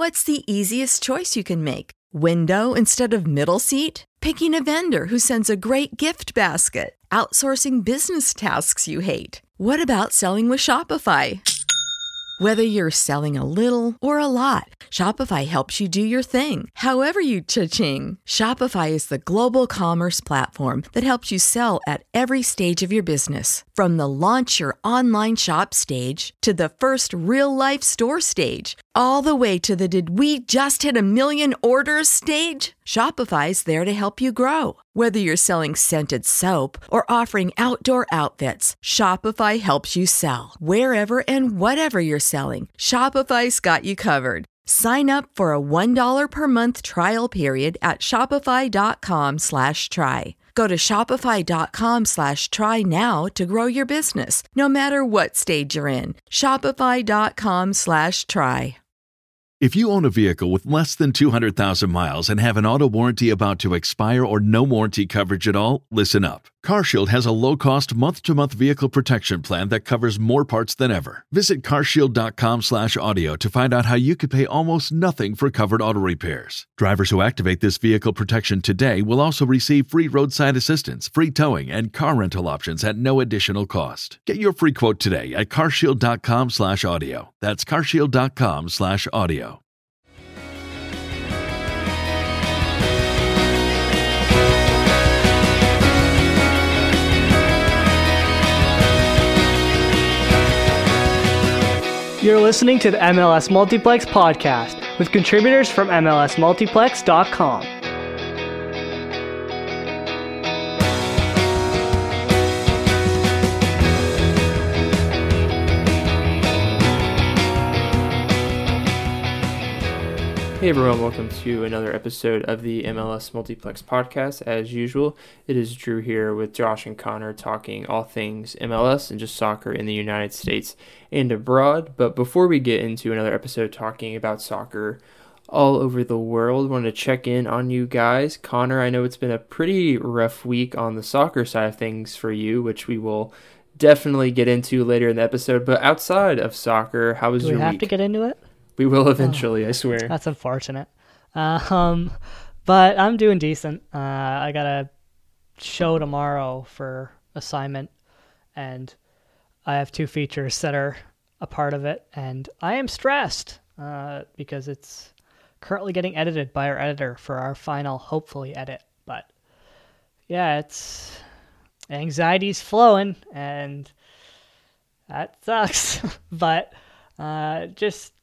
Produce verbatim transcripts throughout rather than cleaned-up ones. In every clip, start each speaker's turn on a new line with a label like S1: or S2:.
S1: What's the easiest choice you can make? Window instead of middle seat? Picking a vendor who sends a great gift basket? Outsourcing business tasks you hate? What about selling with Shopify? Whether you're selling a little or a lot, Shopify helps you do your thing, however you cha-ching. Shopify is the global commerce platform that helps you sell at every stage of your business. From the launch your online shop stage to the first real-life store stage, all the way to the did we just hit a million orders stage. Shopify's there to help you grow. Whether you're selling scented soap or offering outdoor outfits, Shopify helps you sell. Wherever and whatever you're selling, Shopify's got you covered. Sign up for a one dollar per month trial period at shopify.com slash try. Go to shopify.com slash try now to grow your business, no matter what stage you're in. Shopify.com slash try.
S2: If you own a vehicle with less than two hundred thousand miles and have an auto warranty about to expire or no warranty coverage at all, listen up. CarShield has a low-cost month-to-month vehicle protection plan that covers more parts than ever. Visit carshield.com slash audio to find out how you could pay almost nothing for covered auto repairs. Drivers who activate this vehicle protection today will also receive free roadside assistance, free towing, and car rental options at no additional cost. Get your free quote today at carshield.com slash audio. That's carshield.com slash audio.
S3: You're listening to the M L S Multiplex podcast with contributors from M L S multiplex dot com.
S4: Hey everyone, welcome to another episode of the M L S Multiplex podcast. As usual, it is Drew here with Josh and Connor talking all things M L S and just soccer in the United States and abroad. But before we get into another episode talking about soccer all over the world, I want to check in on you guys. Connor, I know it's been a pretty rough week on the soccer side of things for you, which we will definitely get into later in the episode. But outside of soccer, how was
S3: Do
S4: your
S3: we have
S4: week?
S3: to get into it?
S4: We will eventually, oh, I swear.
S3: That's unfortunate. Uh, um, but I'm doing decent. Uh, I got a show tomorrow for assignment, and I have two features that are a part of it, and I am stressed uh, because it's currently getting edited by our editor for our final, hopefully, edit. But yeah, it's anxiety's flowing, and that sucks. but uh, just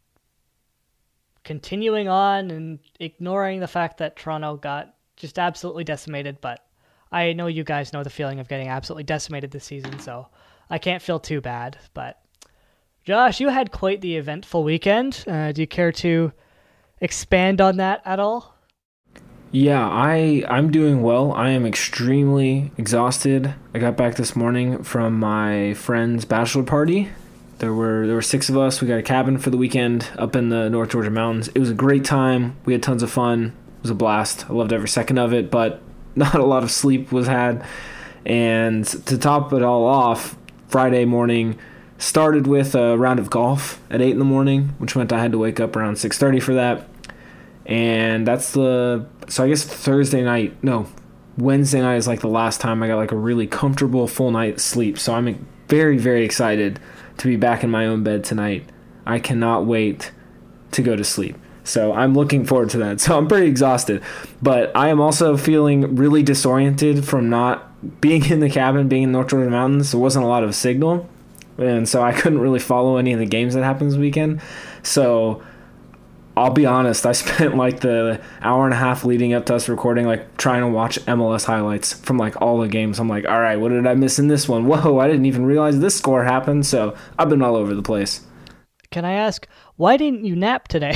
S3: continuing on and ignoring the fact that Toronto got just absolutely decimated, but I know you guys know the feeling of getting absolutely decimated this season, so I can't feel too bad. But Josh, you had quite the eventful weekend. Uh, do you care to expand on that at all?
S5: Yeah, I, I'm doing well. I am extremely exhausted. I got back this morning from my friend's bachelor party. There were there were six of us. We got a cabin for the weekend up in the North Georgia mountains. It was a great time. We had tons of fun. It was a blast. I loved every second of it, but not a lot of sleep was had. And to top it all off, Friday morning started with a round of golf at eight in the morning, which meant I had to wake up around six thirty for that. And that's the so I guess Thursday night, no, Wednesday night is like the last time I got like a really comfortable full night's sleep. So I'm very, very excited to be back in my own bed tonight. I cannot wait to go to sleep. So I'm looking forward to that. So I'm pretty exhausted. But I am also feeling really disoriented from not being in the cabin, being in North Georgia mountains. There wasn't a lot of signal. And so I couldn't really follow any of the games that happened this weekend. So I'll be honest, I spent like the hour and a half leading up to us recording, like trying to watch M L S highlights from like all the games. I'm like, all right, what did I miss in this one? Whoa, I didn't even realize this score happened. So I've been all over the place.
S3: Can I ask, why didn't you nap today?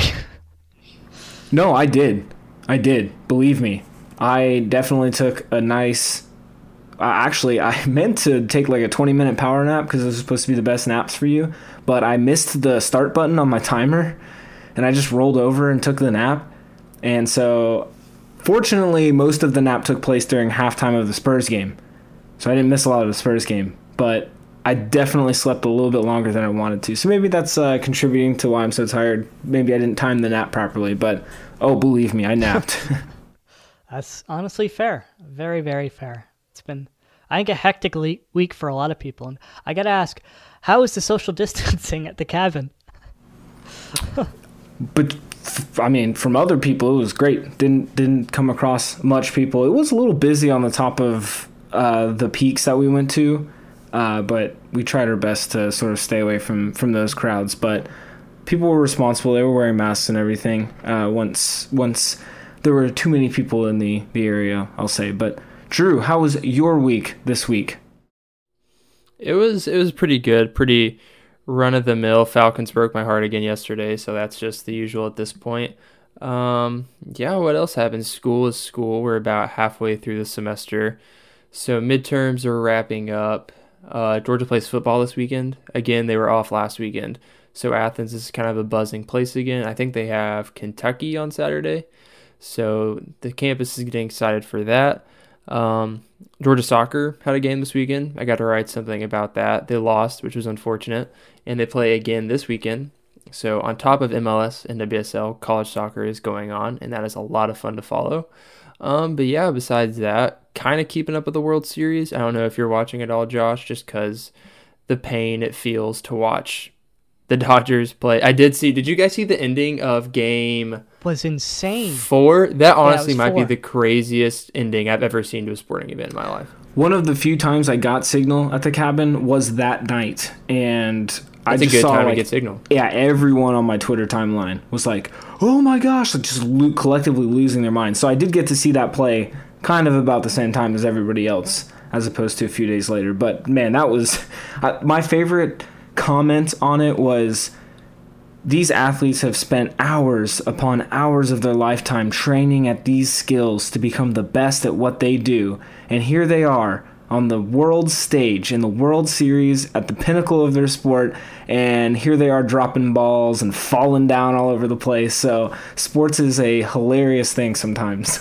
S5: No, I did. I did. Believe me. I definitely took a nice... Uh, actually, I meant to take like a twenty minute power nap because it was supposed to be the best naps for you. But I missed the start button on my timer. And I just rolled over and took the nap. And so, fortunately, most of the nap took place during halftime of the Spurs game. So I didn't miss a lot of the Spurs game. But I definitely slept a little bit longer than I wanted to. So maybe that's uh, contributing to why I'm so tired. Maybe I didn't time the nap properly, but oh, believe me, I napped.
S3: That's honestly fair. Very, very fair. It's been, I think, a hectic le- week for a lot of people. And I got to ask, how is the social distancing at the cabin?
S5: But I mean, from other people, it was great. Didn't didn't come across much people. It was a little busy on the top of uh, the peaks that we went to, uh, but we tried our best to sort of stay away from, from those crowds. But people were responsible. They were wearing masks and everything. Uh, once once there were too many people in the, the area, I'll say. But Drew, how was your week this week?
S4: It was it was pretty good, pretty run of the mill. Falcons broke my heart again yesterday, so that's just the usual at this point. Um, yeah, what else happened? School is school. We're about halfway through the semester, so midterms are wrapping up. Uh, Georgia plays football this weekend. Again, they were off last weekend, so Athens is kind of a buzzing place again. I think they have Kentucky on Saturday, so the campus is getting excited for that. Um, Georgia soccer had a game this weekend. I got to write something about that. They lost, which was unfortunate, and they play again this weekend. So on top of M L S and W S L, college soccer is going on, and that is a lot of fun to follow. Um, but yeah, besides that, kind of keeping up with the World Series. I don't know if you're watching it all, Josh, just because the pain it feels to watch the Dodgers play. I did see, did you guys see the ending of game
S3: Was insane.
S4: four? That honestly
S3: yeah,
S4: might
S3: four.
S4: be the craziest ending I've ever seen to a sporting event in my life.
S5: One of the few times I got signal at the cabin was that night, and I
S4: That's a
S5: just
S4: good
S5: saw
S4: time
S5: like,
S4: to get signal.
S5: Yeah, everyone on my Twitter timeline was like, "Oh my gosh!" Like just lo- collectively losing their minds. So I did get to see that play kind of about the same time as everybody else, as opposed to a few days later. But man, that was uh, my favorite comment on it was, these athletes have spent hours upon hours of their lifetime training at these skills to become the best at what they do. And here they are on the world stage in the World Series at the pinnacle of their sport. And here they are dropping balls and falling down all over the place. So sports is a hilarious thing sometimes.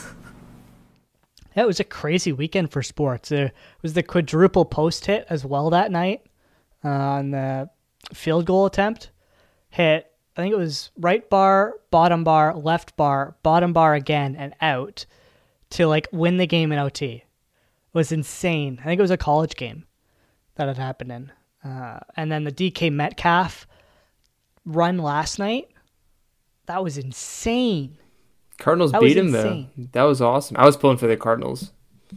S3: Yeah, it was a crazy weekend for sports. There was the quadruple post hit as well that night uh, on the field goal attempt. Hit, I think it was right bar, bottom bar, left bar, bottom bar again, and out to like win the game in O T. It was insane. I think it was a college game that had happened in. Uh, and then the D K Metcalf run last night, that was insane.
S4: Cardinals
S3: That
S4: beat
S3: was
S4: him,
S3: insane.
S4: though. That was awesome. I was pulling for the Cardinals.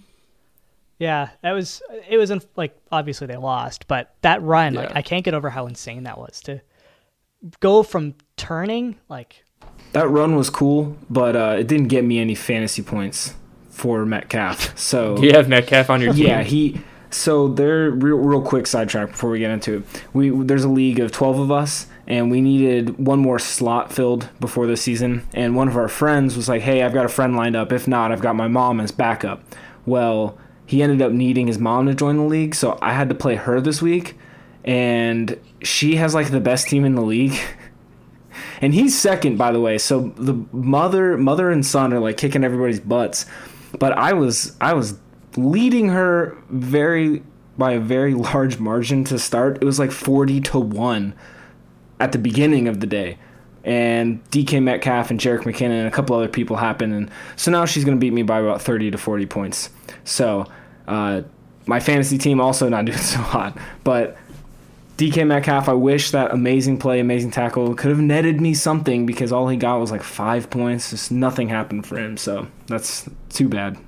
S3: Yeah, that was, it was, in, like, obviously they lost, but that run, like,
S4: Yeah.
S3: I can't get over how insane that was to go from turning, like,
S5: That run was cool, but uh, it didn't get me any fantasy points for Metcalf. So
S4: Do you have Metcalf on your team?
S5: yeah, he. So there, real, real quick sidetrack before we get into it. We there's a league of twelve of us, and we needed one more slot filled before the season. And one of our friends was like, "Hey, I've got a friend lined up. If not, I've got my mom as backup." Well, he ended up needing his mom to join the league, so I had to play her this week, and she has like the best team in the league. And he's second, by the way. So the mother, mother and son are like kicking everybody's butts. But I was, I was leading her very by a very large margin to start. It was like forty to one at the beginning of the day. And D K Metcalf and Jerick McKinnon and a couple other people happened. And so now she's going to beat me by about thirty to forty points. So uh, my fantasy team also not doing so hot. But D K Metcalf, I wish that amazing play, amazing tackle could have netted me something, because all he got was like five points. Just nothing happened for him. So that's too bad.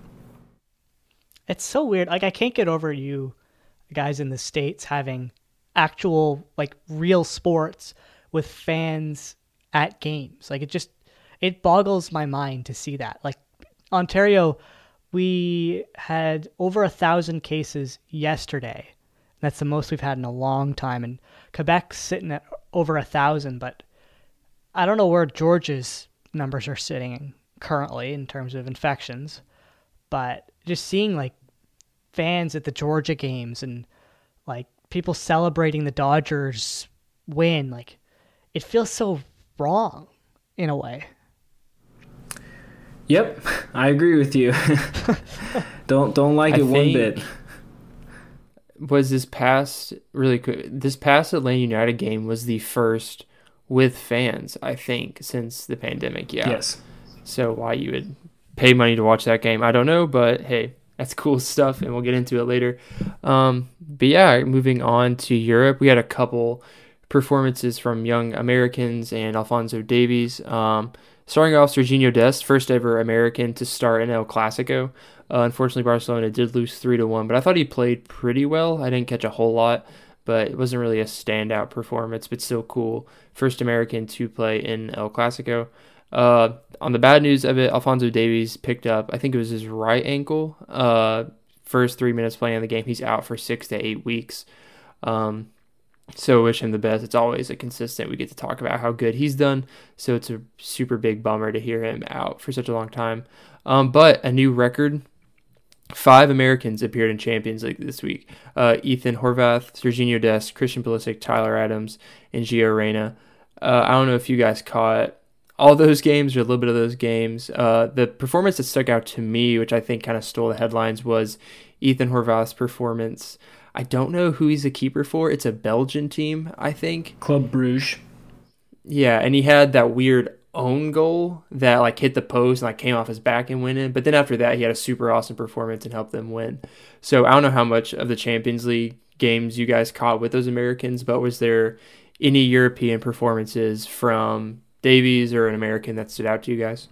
S3: it's so weird. Like, I can't get over you guys in the States having actual, like, real sports with fans at games. Like, it just, it boggles my mind to see that. Like, Ontario, we had over a thousand cases yesterday. That's the most we've had in a long time. And Quebec's sitting at over a thousand, but I don't know where Georgia's numbers are sitting currently in terms of infections. But just seeing like fans at the Georgia games and like people celebrating the Dodgers win, like it feels so wrong in a way.
S5: Yep, I agree with you. don't don't like
S4: I
S5: it one
S4: think-
S5: bit.
S4: was this past really quick, this past Atlanta United game was the first with fans, I think, since the pandemic. Yeah.
S5: Yes.
S4: So why you would pay money to watch that game, I don't know, but hey, that's cool stuff, and we'll get into it later. Um, but yeah, moving on to Europe, we had a couple performances from young Americans and Alphonso Davies. Um, starting off, Serginho Dest, first ever American to start in El Clasico. Uh, unfortunately, Barcelona did lose three to one, but I thought he played pretty well. I didn't catch a whole lot, but it wasn't really a standout performance, but still cool. First American to play in El Clasico. Uh, on the bad news of it, Alphonso Davies picked up, I think it was his right ankle. Uh, first three minutes playing in the game, he's out for six to eight weeks. Um, so wish him the best. It's always a consistent. We get to talk about how good he's done. So it's a super big bummer to hear him out for such a long time. Um, but a new record. Five Americans appeared in Champions League this week. Uh, Ethan Horvath, Serginho Dest, Christian Pulisic, Tyler Adams, and Gio Reyna. Uh, I don't know if you guys caught all those games or a little bit of those games. Uh, the performance that stuck out to me, which I think kind of stole the headlines, was Ethan Horvath's performance. I don't know who he's a keeper for. It's a Belgian team, I think.
S5: Club Bruges.
S4: Yeah, and he had that weird own goal that like hit the post and like came off his back and went in. But then after that, he had a super awesome performance and helped them win. So I don't know how much of the Champions League games you guys caught with those Americans, but was there any European performances from Davies or an American that stood out to you guys?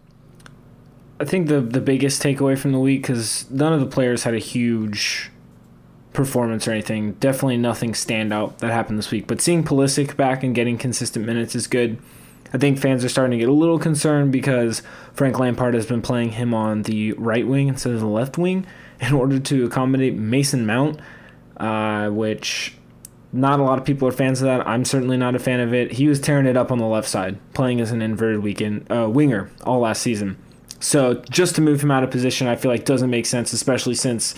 S5: I think the the biggest takeaway from the week, because none of the players had a huge performance or anything, definitely nothing standout that happened this week, but seeing Pulisic back and getting consistent minutes is good. I think fans are starting to get a little concerned because Frank Lampard has been playing him on the right wing instead of the left wing in order to accommodate Mason Mount, uh, which not a lot of people are fans of that. I'm certainly not a fan of it. He was tearing it up on the left side, playing as an inverted weekend, uh, winger all last season. So just to move him out of position, I feel like doesn't make sense, especially since,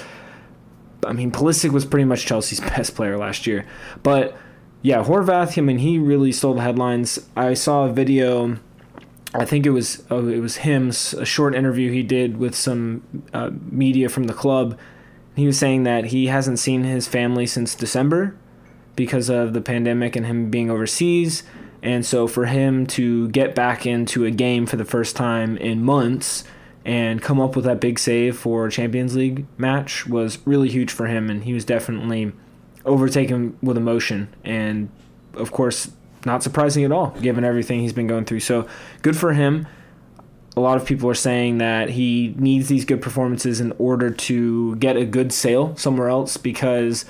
S5: I mean, Pulisic was pretty much Chelsea's best player last year. But yeah, Horvath, I mean, he really stole the headlines. I saw a video, I think it was uh, it was him, a short interview he did with some uh, media from the club. He was saying that he hasn't seen his family since December because of the pandemic and him being overseas. And so for him to get back into a game for the first time in months and come up with that big save for a Champions League match was really huge for him, and he was definitely overtaken with emotion, and of course not surprising at all given everything he's been going through. So good for him. A lot of people are saying that he needs these good performances in order to get a good sale somewhere else, because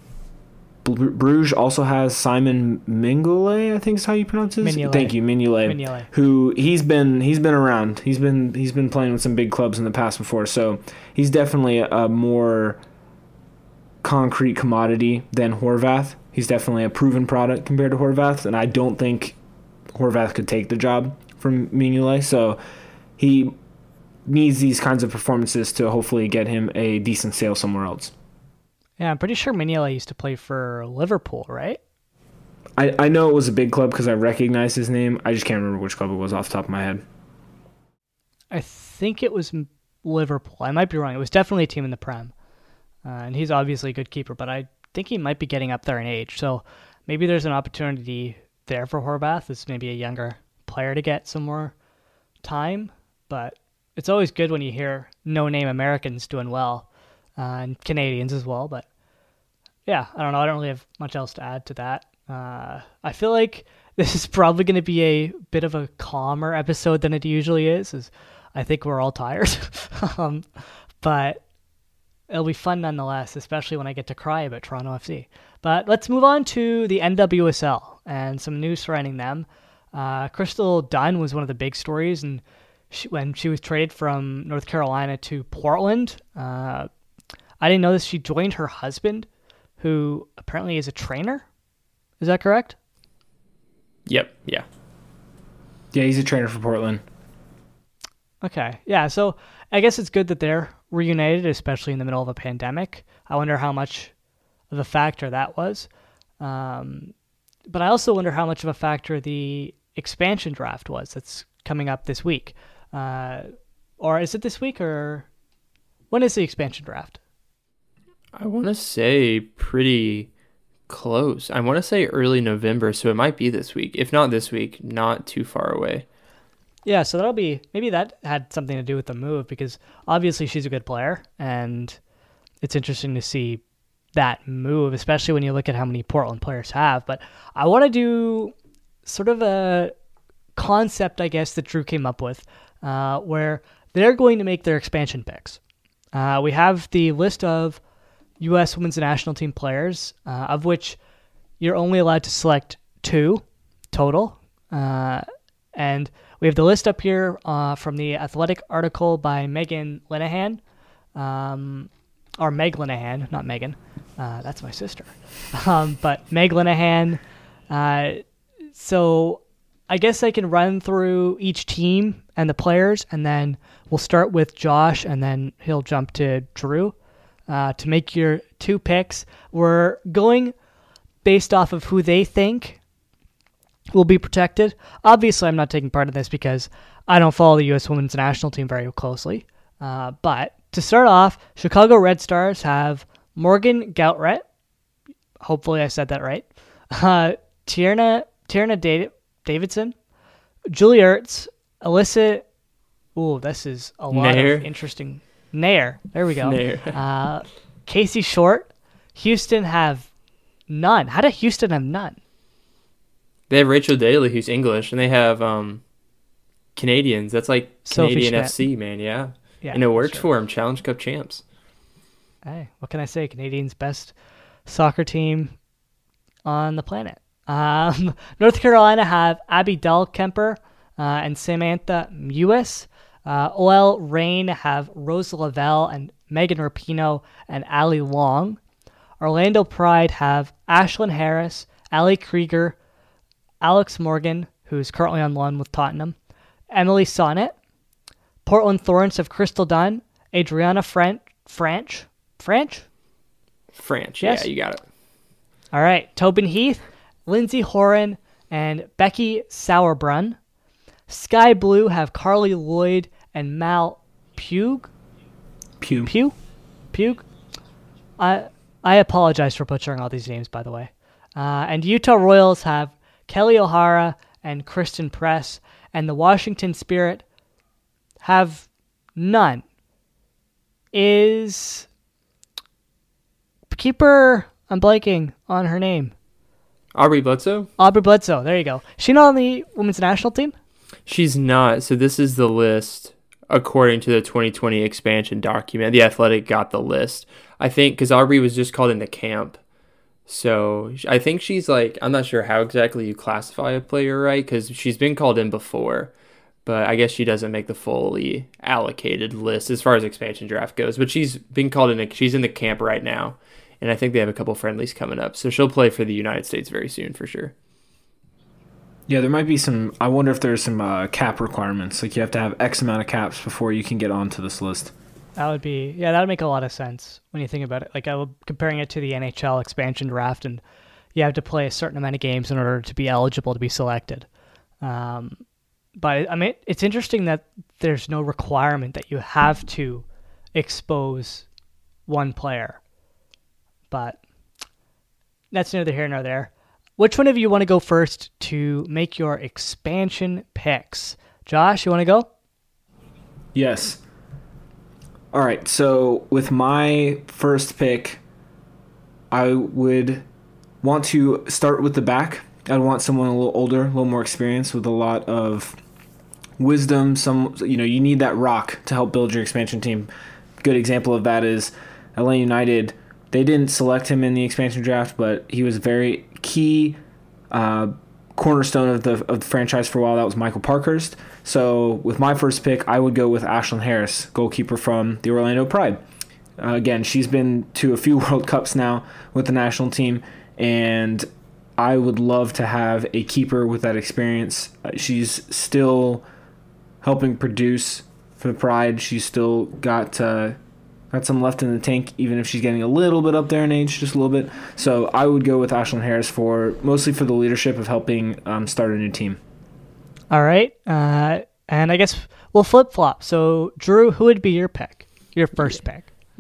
S5: Bruges also has Simon Mignolet, I think is how you pronounce his.
S3: Mignolet.
S5: Thank you, Mignolet,
S3: Mignolet.
S5: who he's been he's been around. He's been he's been playing with some big clubs in the past before, so he's definitely a, a more concrete commodity than Horvath. He's definitely a proven product compared to Horvath, and I don't think Horvath could take the job from Mignolet. So he needs these kinds of performances to hopefully get him a decent sale somewhere else.
S3: Yeah, I'm pretty sure Mignolet used to play for Liverpool, right?
S5: I, I know it was a big club because I recognize his name. I just can't remember which club it was off the top of my head.
S3: I think it was Liverpool. I might be wrong. It was definitely a team in the Prem. Uh, and he's obviously a good keeper, but I think he might be getting up there in age. So maybe there's an opportunity there for Horvath as maybe a younger player to get some more time. But it's always good when you hear no-name Americans doing well, uh, and Canadians as well. But yeah, I don't know. I don't really have much else to add to that. Uh, I feel like this is probably going to be a bit of a calmer episode than it usually is, as I think we're all tired. um, but it'll be fun nonetheless, especially when I get to cry about Toronto F C. But let's move on to the N W S L and some news surrounding them. Uh, Crystal Dunn was one of the big stories, and she, when she was traded from North Carolina to Portland, uh, I didn't know this. She joined her husband, who apparently is a trainer. Is that correct?
S4: Yep. Yeah.
S5: Yeah, he's a trainer for Portland.
S3: Okay. Yeah. So I guess it's good that they're reunited, especially in the middle of a pandemic. I wonder how much of a factor that was. Um, but I also wonder how much of a factor the expansion draft was that's coming up this week. Uh, or is it this week, or when is the expansion draft?
S4: I want to say pretty close. I want to say early November, so it might be this week. If not this week, not too far away.
S3: Yeah, so that'll be, maybe that had something to do with the move, because obviously she's a good player, and it's interesting to see that move, especially when you look at how many Portland players have. But I want to do sort of a concept, I guess, that Drew came up with, uh, where they're going to make their expansion picks. Uh, we have the list of U S Women's National Team players, uh, of which you're only allowed to select two total. Uh, and we have the list up here uh, from the Athletic article by Megan Linehan, um, or Meg Linehan, not Megan. Uh, that's my sister. Um, but Meg Linehan. Uh, so I guess I can run through each team and the players, and then we'll start with Josh, and then he'll jump to Drew uh, to make your two picks. We're going based off of who they think will be protected. Obviously, I'm not taking part in this because I don't follow the U S Women's National Team very closely. Uh, but to start off, Chicago Red Stars have Morgan Gautret. Hopefully I said that right. Uh, Tierna, Tierna Da- Davidson, Julie Ertz, Alyssa. Ooh, this is a lot
S4: Nair.
S3: of interesting. Nair. There we go.
S4: Nair.
S3: uh, Casey Short. Houston have none. How did Houston have none?
S4: They have Rachel Daly, who's English, and they have um, Canadians. That's like
S3: Sophie
S4: Canadian
S3: Schmidt.
S4: F C, man. Yeah.
S3: Yeah,
S4: and it worked
S3: sure.
S4: for them. Challenge Cup champs.
S3: Hey, what can I say? Canadians' best soccer team on the planet. Um, North Carolina have Abby Dahlkemper uh, and Samantha Mewis. Uh, O L Reign have Rosa Lavelle and Megan Rapinoe and Ali Long. Orlando Pride have Ashlyn Harris, Ali Krieger, Alex Morgan, who's currently on loan with Tottenham, Emily Sonnet. Portland Thorns have Crystal Dunn, Adriana French, French, French?
S4: French,
S3: Yes.
S4: yeah, you got it.
S3: All right, Tobin Heath, Lindsay Horan, and Becky Sauerbrunn. Sky Blue have Carly Lloyd and Mal Pugh.
S5: Pew.
S3: Pugh? Pugh? I I apologize for butchering all these names, by the way. Uh, and Utah Royals have Kelly O'Hara and Kristen Press. And the Washington Spirit have none. Is keeper, I'm blanking on her name.
S4: Aubrey Bledsoe?
S3: Aubrey Bledsoe, there you go. She not on the women's national team?
S4: She's not. So this is the list according to the twenty twenty expansion document. The Athletic got the list. I think because Aubrey was just called into camp. So I think she's like, I'm not sure how exactly you classify a player, right? Because she's been called in before. But I guess she doesn't make the fully allocated list as far as expansion draft goes. But she's been called in. She's in the camp right now. And I think they have a couple friendlies coming up. So she'll play for the United States very soon for sure.
S5: Yeah, there might be some. I wonder if there's some uh, cap requirements. Like you have to have X amount of caps before you can get onto this list.
S3: That would be, yeah, that would make a lot of sense when you think about it. Like I was comparing it to the N H L expansion draft, and you have to play a certain amount of games in order to be eligible to be selected. Um, but I mean, it's interesting that there's no requirement that you have to expose one player. But that's neither here nor there. Which one of you want to go first to make your expansion picks? Josh, you want to go?
S5: Yes. All right, so with my first pick, I would want to start with the back. I'd want someone a little older, a little more experienced with a lot of wisdom. Some, you know, you need that rock to help build your expansion team. Good example of that is Atlanta United. They didn't select him in the expansion draft, but he was very key uh, cornerstone of the of the franchise for a while. That was Michael Parkhurst. So with my first pick, I would go with Ashlyn Harris, goalkeeper from the Orlando Pride. Uh, again, she's been to a few World Cups now with the national team, and I would love to have a keeper with that experience. Uh, she's still helping produce for the Pride. She's still got uh, got some left in the tank, even if she's getting a little bit up there in age, just a little bit. So I would go with Ashlyn Harris for mostly for the leadership of helping um, start a new team.
S3: All right. Uh, and I guess we'll flip-flop. So, Drew, who would be your pick? Your first pick?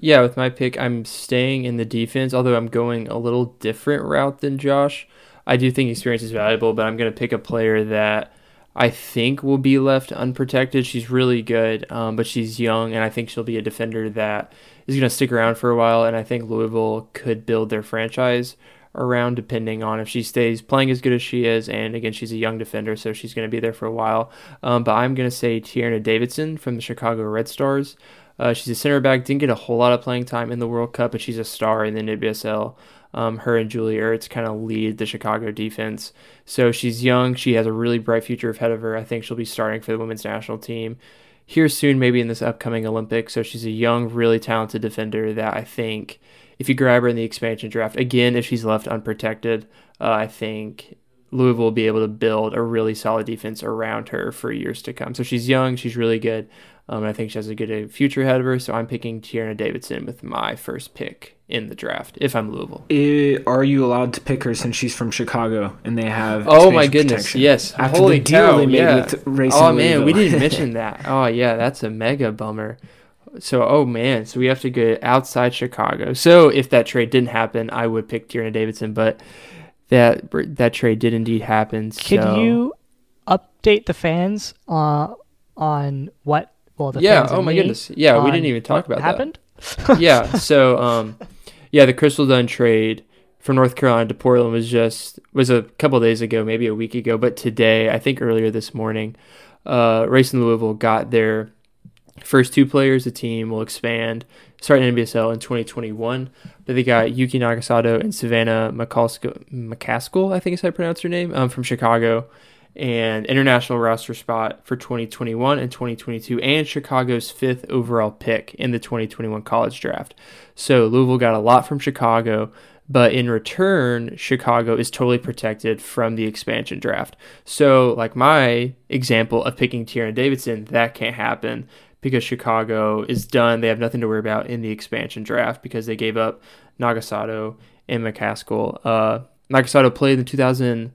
S4: Yeah, with my pick, I'm staying in the defense, although I'm going a little different route than Josh. I do think experience is valuable, but I'm going to pick a player that I think will be left unprotected. She's really good, um, but she's young, and I think she'll be a defender that is going to stick around for a while, and I think Louisville could build their franchise around depending on if she stays playing as good as she is, and again, she's a young defender, so she's going to be there for a while. Um, but I'm going to say Tierna Davidson from the Chicago Red Stars. Uh, she's a center back, didn't get a whole lot of playing time in the World Cup, but she's a star in the N W S L. Um, her and Julie Ertz kind of lead the Chicago defense. So she's young. She has a really bright future ahead of her. I think she'll be starting for the women's national team here soon, maybe in this upcoming Olympics. So she's a young, really talented defender that I think if you grab her in the expansion draft, again, if she's left unprotected, uh, I think Louisville will be able to build a really solid defense around her for years to come. So she's young. She's really good. Um, and I think she has a good future ahead of her. So I'm picking Tierna Davidson with my first pick in the draft if I'm Louisville.
S5: It, are you allowed to pick her since she's from Chicago and they have
S4: oh my goodness
S5: protection?
S4: Yes
S5: After
S4: holy
S5: the deal
S4: cow,
S5: they made
S4: yeah.
S5: with Racing
S4: oh man
S5: Louisville.
S4: We didn't mention that. Oh yeah, that's a mega bummer. So oh man so we have to go outside Chicago. So if that trade didn't happen, I would pick Tierna Davidson, but that that trade did indeed happen. So.
S3: Could you update the fans uh, on what well the
S4: yeah
S3: fans
S4: oh
S3: and
S4: my
S3: me
S4: goodness yeah we
S3: on
S4: didn't even talk
S3: what
S4: about
S3: happened?
S4: that yeah so um yeah the Crystal Dunn trade from North Carolina to Portland was just was a couple of days ago, maybe a week ago, but today, I think earlier this morning, uh Racing Louisville got their first two players. The team will expand starting in N W S L in twenty twenty-one, but they got Yuki Nagasato and Savannah McCaskill, McCaskill I think is how I pronounce her name, um, from Chicago, and international roster spot for twenty twenty-one and twenty twenty-two, and Chicago's fifth overall pick in the twenty twenty-one college draft. So Louisville got a lot from Chicago, but in return, Chicago is totally protected from the expansion draft. So like my example of picking Tierna Davidson, that can't happen because Chicago is done. They have nothing to worry about in the expansion draft because they gave up Nagasato and McCaskill. Uh, Nagasato played in two thousand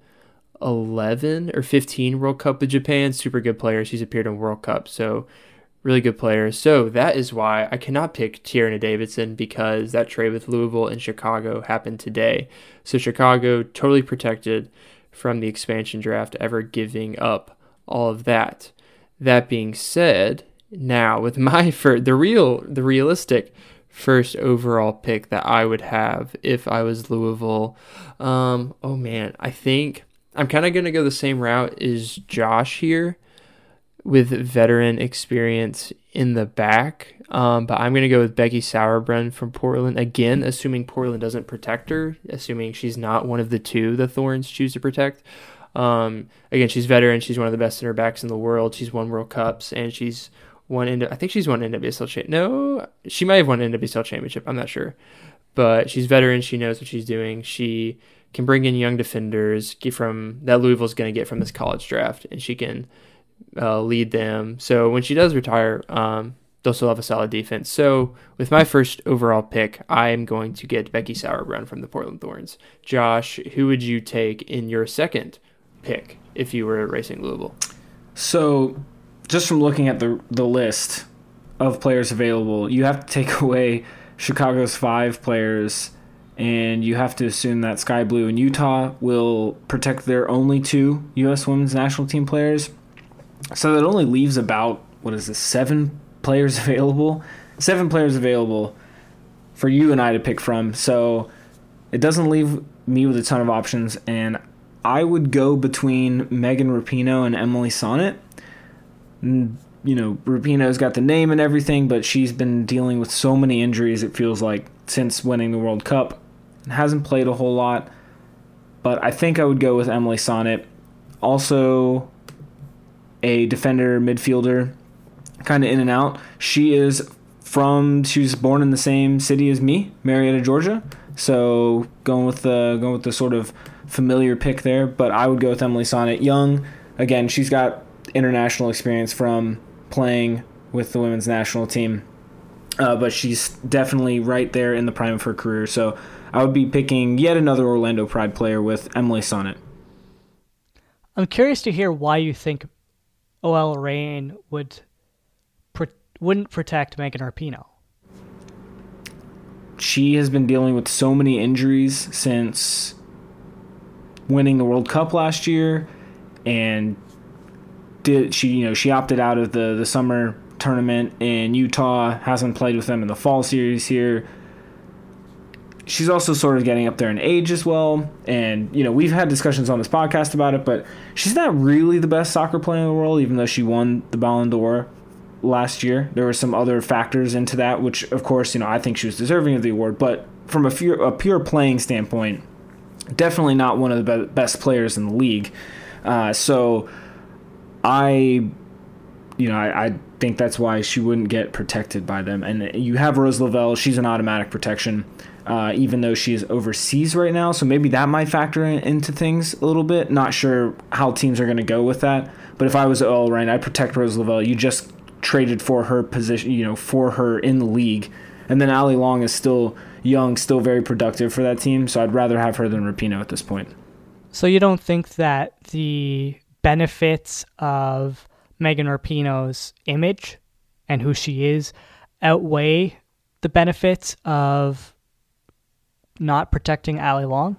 S4: eleven or fifteen World Cup with Japan. Super good player. She's appeared in World Cup, so really good player. So that is why I cannot pick Tierna Davidson, because that trade with Louisville and Chicago happened today. So Chicago totally protected from the expansion draft, ever giving up all of that. That being said, now with my first, the real, the realistic first overall pick that I would have if I was Louisville, um, oh man, I think I'm kind of going to go the same route as Josh here with veteran experience in the back. Um, but I'm going to go with Becky Sauerbrunn from Portland. Again, assuming Portland doesn't protect her, assuming she's not one of the two the Thorns choose to protect. Um, again, she's veteran. She's one of the best center backs in the world. She's won World Cups, and she's won, I think she's won N W S L championship. No, she might have won N W S L championship. I'm not sure. But she's veteran. She knows what she's doing. She can bring in young defenders get from that Louisville's going to get from this college draft, and she can uh, lead them. So when she does retire, um, they'll still have a solid defense. So with my first overall pick, I am going to get Becky Sauerbrunn from the Portland Thorns. Josh, who would you take in your second pick if you were racing Louisville?
S5: So just from looking at the the list of players available, you have to take away Chicago's five players, and you have to assume that Sky Blue and Utah will protect their only two U S women's national team players. So that only leaves about, what is this, seven players available? Seven players available for you and I to pick from. So it doesn't leave me with a ton of options, and I would go between Megan Rapinoe and Emily Sonnet. You know, Rapinoe's got the name and everything, but she's been dealing with so many injuries, it feels like, since winning the World Cup. Hasn't played a whole lot, but I think I would go with Emily Sonnet. Also a defender, midfielder, kind of in and out. She is from, she was born in the same city as me, Marietta, Georgia. So going with the going with the sort of familiar pick there, but I would go with Emily Sonnet. Young, again, she's got international experience from playing with the women's national team, uh, but she's definitely right there in the prime of her career. So I would be picking yet another Orlando Pride player with Emily Sonnet.
S3: I'm curious to hear why you think O L Reign would pro- wouldn't protect Megan Rapinoe.
S5: she has been dealing with so many injuries since winning the World Cup last year, and did she you know she opted out of the the summer tournament in Utah, hasn't played with them in the fall series here. She's also sort of getting up there in age as well, and you know we've had discussions on this podcast about it, but she's not really the best soccer player in the world, even though she won the Ballon d'Or last year. There were some other factors into that, which of course you know I think she was deserving of the award, but from a pure, a pure playing standpoint, definitely not one of the be- best players in the league. Uh, so I, you know, I, I think that's why she wouldn't get protected by them. And you have Rose Lavelle; she's an automatic protection. Uh, even though she is overseas right now. So maybe that might factor in, into things a little bit. Not sure how teams are going to go with that. But if I was Earl Reign, I'd protect Rose Lavelle. You just traded for her position, you know, for her in the league. And then Ali Long is still young, still very productive for that team. So I'd rather have her than Rapinoe at this point.
S3: So you don't think that the benefits of Megan Rapinoe's image and who she is outweigh the benefits of not protecting Ali Long?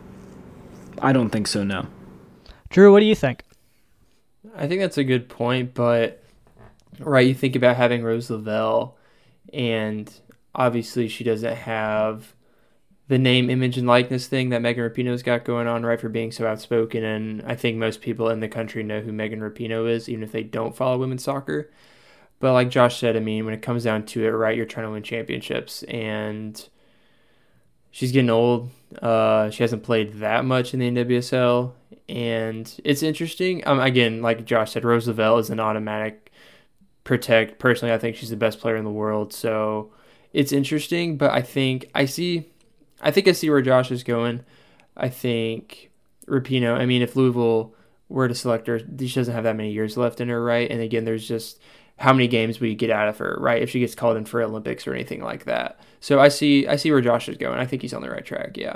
S5: I don't think so, no.
S3: Drew, what do you think?
S4: I think that's a good point, but right, you think about having Rose Lavelle, and obviously she doesn't have the name, image, and likeness thing that Megan Rapinoe's got going on, right, for being so outspoken, and I think most people in the country know who Megan Rapinoe is, even if they don't follow women's soccer. But like Josh said, I mean, when it comes down to it, right, you're trying to win championships, and she's getting old. Uh, she hasn't played that much in the N W S L, and it's interesting. Um, again, like Josh said, Rose Lavelle is an automatic protect. Personally, I think she's the best player in the world, so it's interesting. But I think I see, I think I see where Josh is going. I think Rapinoe. I mean, if Louisville were to select her, she doesn't have that many years left in her, right? And again, there's just how many games will you get out of her, right? If she gets called in for Olympics or anything like that. So I see I see where Josh is going. I think he's on the right track, yeah.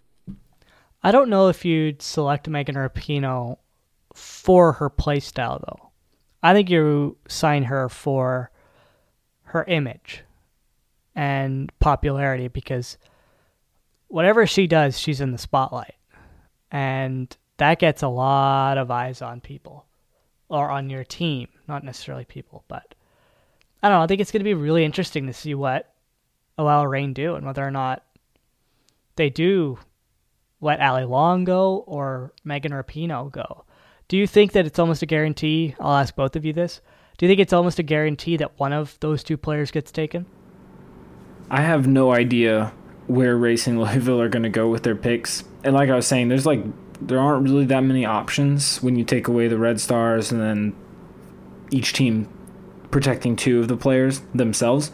S3: I don't know if you'd select Megan Rapinoe for her play style, though. I think you sign her for her image and popularity, because whatever she does, she's in the spotlight. And that gets a lot of eyes on people, or on your team, not necessarily people, but I don't know. I think it's going to be really interesting to see what Elau Reign do, and whether or not they do let Ali Long go or Megan Rapinoe go. Do you think that it's almost a guarantee? I'll ask both of you this. Do you think it's almost a guarantee that one of those two players gets taken?
S5: I have no idea where Racing Louisville are going to go with their picks. And like I was saying, there's like there aren't really that many options when you take away the Red Stars and then each team protecting two of the players themselves.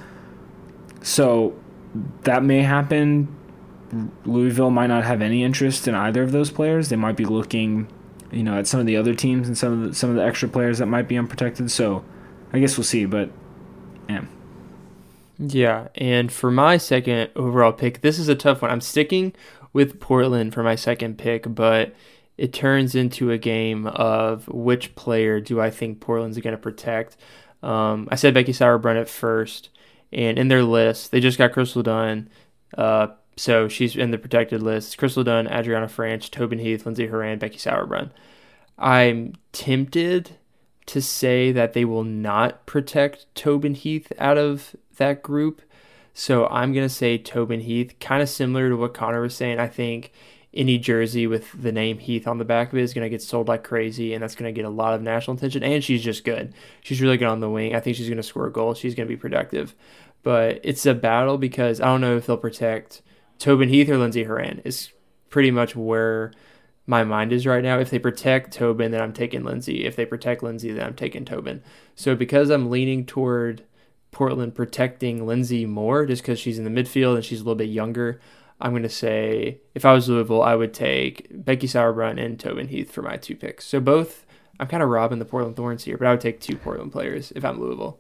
S5: So that may happen. Louisville might not have any interest in either of those players. They might be looking, you know, at some of the other teams and some of the, some of the extra players that might be unprotected. So I guess we'll see, but yeah.
S4: Yeah, and for my second overall pick, this is a tough one. I'm sticking with Portland for my second pick, but it turns into a game of which player do I think Portland's going to protect. Um, I said Becky Sauerbrunn at first, and in their list, they just got Crystal Dunn, uh, so she's in the protected list. Crystal Dunn, Adriana Franch, Tobin Heath, Lindsay Horan, Becky Sauerbrunn. I'm tempted to say that they will not protect Tobin Heath out of that group, so I'm going to say Tobin Heath, kind of similar to what Connor was saying. I think any jersey with the name Heath on the back of it is going to get sold like crazy, and that's going to get a lot of national attention, and she's just good. She's really good on the wing. I think she's going to score a goal. She's going to be productive. But it's a battle because I don't know if they'll protect Tobin Heath or Lindsay Horan is pretty much where my mind is right now. If they protect Tobin, then I'm taking Lindsay. If they protect Lindsay, then I'm taking Tobin. So because I'm leaning toward Portland protecting Lindsay more, just because she's in the midfield and she's a little bit younger, I'm going to say, if I was Louisville, I would take Becky Sauerbrunn and Tobin Heath for my two picks. So both, I'm kind of robbing the Portland Thorns here, but I would take two Portland players if I'm Louisville.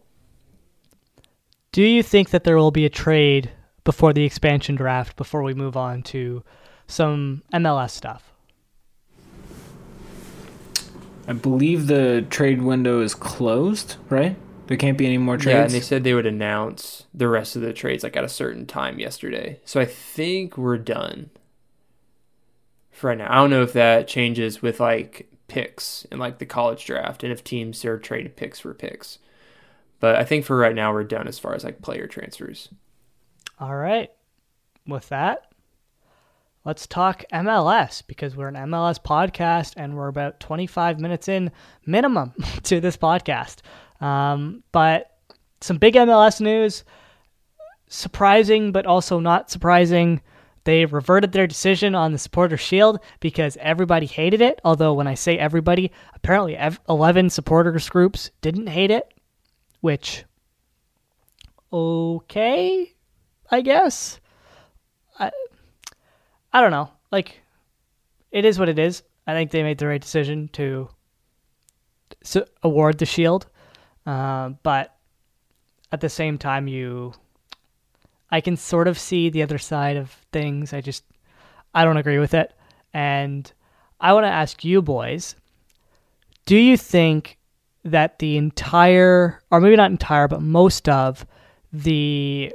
S3: Do you think that there will be a trade before the expansion draft, before we move on to some M L S stuff?
S5: I believe the trade window is closed, right? There can't be any more trades?
S4: Yeah, and they said they would announce the rest of the trades like at a certain time yesterday. So I think we're done for right now. I don't know if that changes with like picks and like the college draft and if teams are trading picks for picks. But I think for right now we're done as far as like player transfers.
S3: All right. With that, let's talk M L S because we're an M L S podcast and we're about twenty-five minutes in minimum to this podcast. Um, but some big M L S news, surprising but also not surprising. They reverted their decision on the Supporter Shield because everybody hated it. Although when I say everybody, apparently eleven supporters groups didn't hate it, which, okay, I guess. I, I don't know. Like, it is what it is. I think they made the right decision to award the Shield. Uh, but at the same time, you, I can sort of see the other side of things. I just, I don't agree with it. And I want to ask you boys, do you think that the entire, or maybe not entire, but most of the,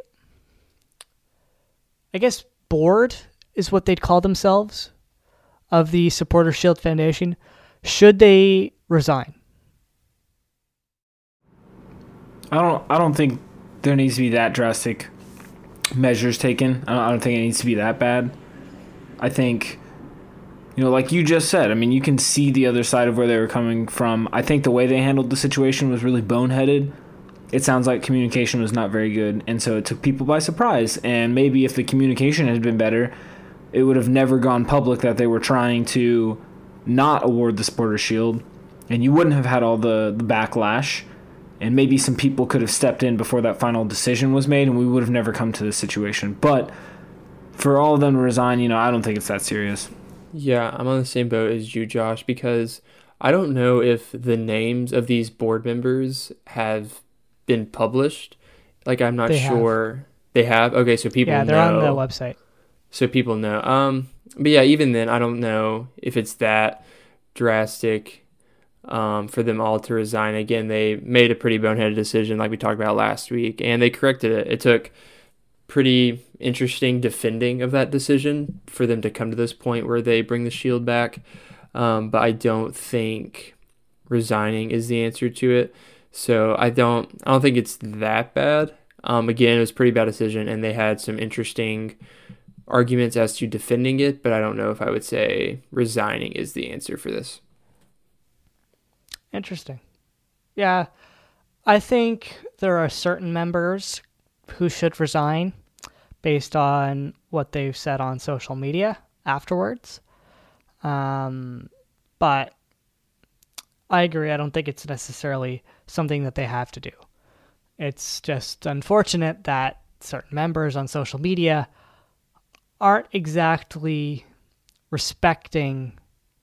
S3: I guess, board is what they'd call themselves of the Supporter Shield Foundation, should they resign?
S5: I don't. I don't think there needs to be that drastic measures taken. I don't, I don't think it needs to be that bad. I think, you know, like you just said, I mean, you can see the other side of where they were coming from. I think the way they handled the situation was really boneheaded. It sounds like communication was not very good, and so it took people by surprise. And maybe if the communication had been better, it would have never gone public that they were trying to not award the Supporter Shield, and you wouldn't have had all the, the backlash. And maybe some people could have stepped in before that final decision was made, and we would have never come to this situation. But for all of them to resign, you know, I don't think it's that serious.
S4: Yeah, I'm on the same boat as you, Josh, because I don't know if the names of these board members have been published. Like, I'm not
S3: they
S4: sure.
S3: Have.
S4: They have? Okay, so people know.
S3: Yeah, they're
S4: know.
S3: on the website.
S4: So people know. Um, but yeah, even then, I don't know if it's that drastic. Um, for them all to resign. Again, they made a pretty boneheaded decision like we talked about last week, and they corrected it. It took pretty interesting defending of that decision for them to come to this point where they bring the Shield back, um, but I don't think resigning is the answer to it. So I don't I don't think it's that bad. Um, again, it was a pretty bad decision, and they had some interesting arguments as to defending it, but I don't know if I would say resigning is the answer for this.
S3: Interesting. Yeah, I think there are certain members who should resign based on what they've said on social media afterwards. Um, but I agree. I don't think it's necessarily something that they have to do. It's just unfortunate that certain members on social media aren't exactly respecting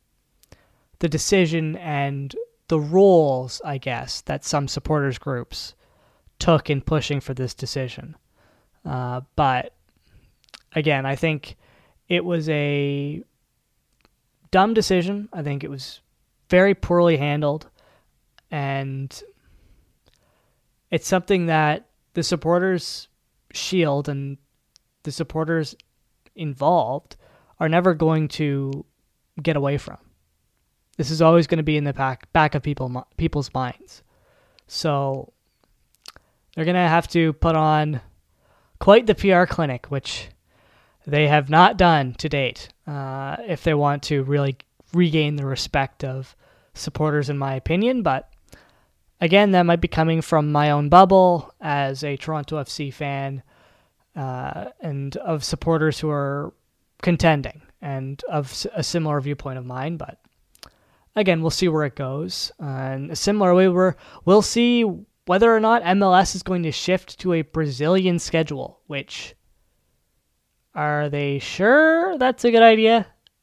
S3: the decision and the roles, I guess, that some supporters groups took in pushing for this decision. Uh, but again, I think it was a dumb decision. I think it was very poorly handled, and it's something that the supporters shield and the supporters involved are never going to get away from. This is always going to be in the back back of people people's minds. So they're going to have to put on quite the P R clinic, which they have not done to date, uh, if they want to really regain the respect of supporters, in my opinion. But again, that might be coming from my own bubble as a Toronto F C fan, uh, and of supporters who are contending and of a similar viewpoint of mine. But again, we'll see where it goes. Uh, and similarly, we're, we'll see whether or not M L S is going to shift to a Brazilian schedule, which, are they sure that's a good idea?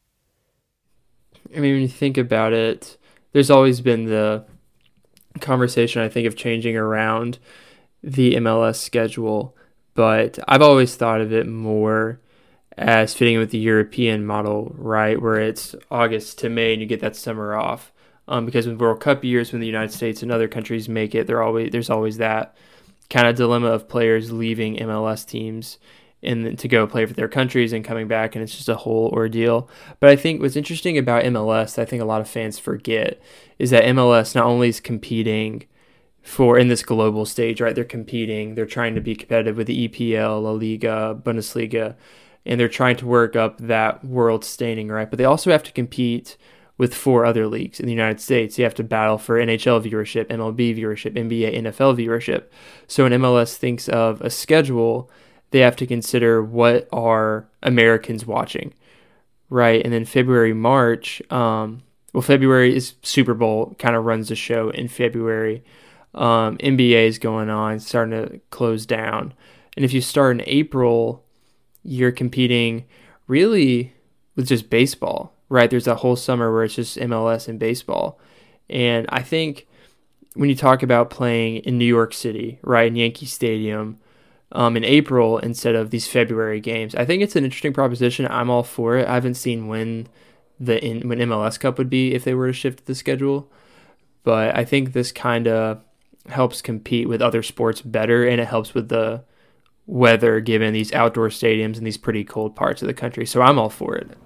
S4: I mean, when you think about it, there's always been the conversation, I think, of changing around the M L S schedule, but I've always thought of it more as fitting with the European model, right, where it's August to May and you get that summer off. Um, because in World Cup years, when the United States and other countries make it, there always there's always that kind of dilemma of players leaving M L S teams and to go play for their countries and coming back, and it's just a whole ordeal. But I think what's interesting about M L S, I think a lot of fans forget, is that M L S not only is competing for in this global stage, right? They're competing, they're trying to be competitive with the E P L, La Liga, Bundesliga, and they're trying to work up that world standing, right? But they also have to compete with four other leagues in the United States. You have to battle for N H L viewership, M L B viewership, N B A, N F L viewership. So when M L S thinks of a schedule, they have to consider what are Americans watching, right? And then February, March, um, well, February is Super Bowl, kind of runs the show in February. Um, N B A is going on, starting to close down. And if you start in April, you're competing really with just baseball, right? There's that whole summer where it's just M L S and baseball. And I think when you talk about playing in New York City, right, in Yankee Stadium, um, in April instead of these February games, I think it's an interesting proposition. I'm all for it. I haven't seen when the in, when M L S Cup would be if they were to shift the schedule. But I think this kind of helps compete with other sports better, and it helps with the weather given these outdoor stadiums in these pretty cold parts of the country. So I'm all for it.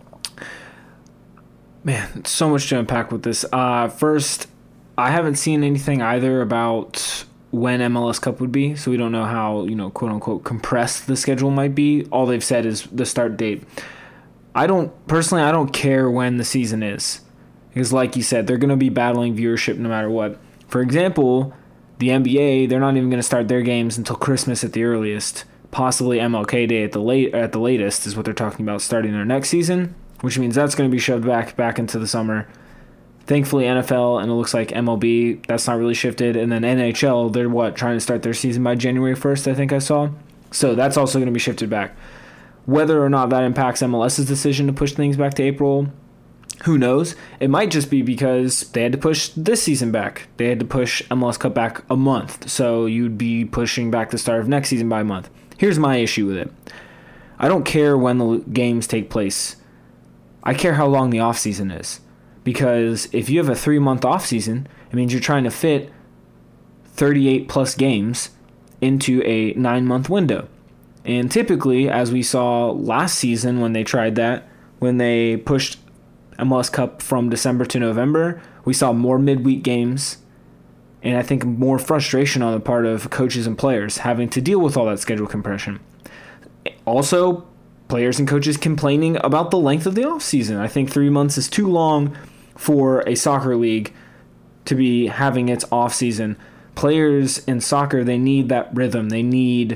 S5: Man, so much to unpack with this. Uh, first, I haven't seen anything either about when M L S Cup would be, so we don't know how, you know, quote unquote compressed the schedule might be. All they've said is the start date. I don't, personally, I don't care when the season is, because like you said, they're going to be battling viewership no matter what. For example, the N B A, they're not even going to start their games until Christmas at the earliest, possibly M L K Day at the late at the latest is what they're talking about starting their next season, which means that's going to be shoved back back into the summer. Thankfully, N F L, and it looks like M L B, that's not really shifted. And then N H L, they're what, trying to start their season by January first, I think I saw. So that's also going to be shifted back. Whether or not that impacts MLS's decision to push things back to April, who knows? It might just be because they had to push this season back. They had to push M L S Cup back a month. So you'd be pushing back the start of next season by a month. Here's my issue with it. I don't care when the games take place. I care how long the offseason is. Because if you have a three-month offseason, it means you're trying to fit thirty-eight plus games into a nine-month window. And typically, as we saw last season when they tried that, when they pushed M L S Cup from December to November, we saw more midweek games, and I think more frustration on the part of coaches and players having to deal with all that schedule compression. Also, players and coaches complaining about the length of the offseason. I think three months is too long for a soccer league to be having its offseason. Players in soccer, they need that rhythm. They need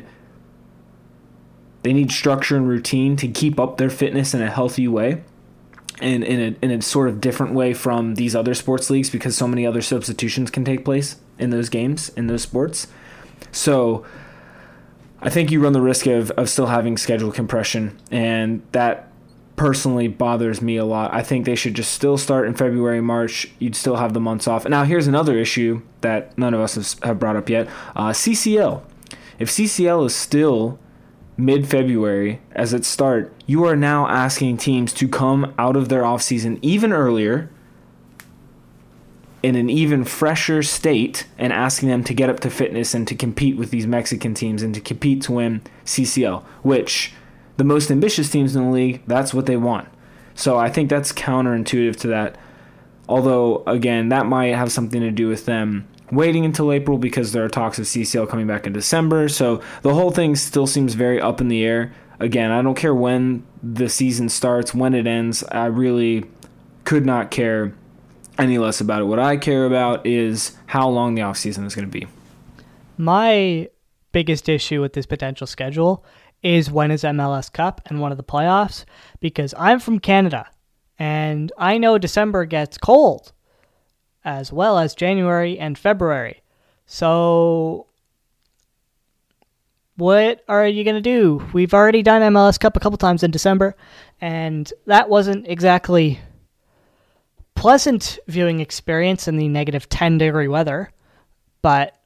S5: they need structure and routine to keep up their fitness in a healthy way, and in a, in a sort of different way from these other sports leagues, because so many other substitutions can take place in those games, in those sports. So I think you run the risk of, of still having schedule compression, and that personally bothers me a lot. I think they should just still start in February, March. You'd still have the months off. And now here's another issue that none of us have brought up yet. Uh, C C L. If C C L is still mid-February as its start, you are now asking teams to come out of their offseason even earlier in an even fresher state and asking them to get up to fitness and to compete with these Mexican teams and to compete to win C C L, which the most ambitious teams in the league, that's what they want. So I think that's counterintuitive to that. Although, again, that might have something to do with them waiting until April because there are talks of C C L coming back in December. So the whole thing still seems very up in the air. Again, I don't care when the season starts, when it ends. I really could not care any less about it. What I care about is how long the offseason is going to be.
S3: My biggest issue with this potential schedule is when is M L S Cup and one of the playoffs, because I'm from Canada and I know December gets cold as well as January and February. So what are you going to do? We've already done M L S Cup a couple times in December, and that wasn't exactly pleasant viewing experience in the negative ten degree weather. But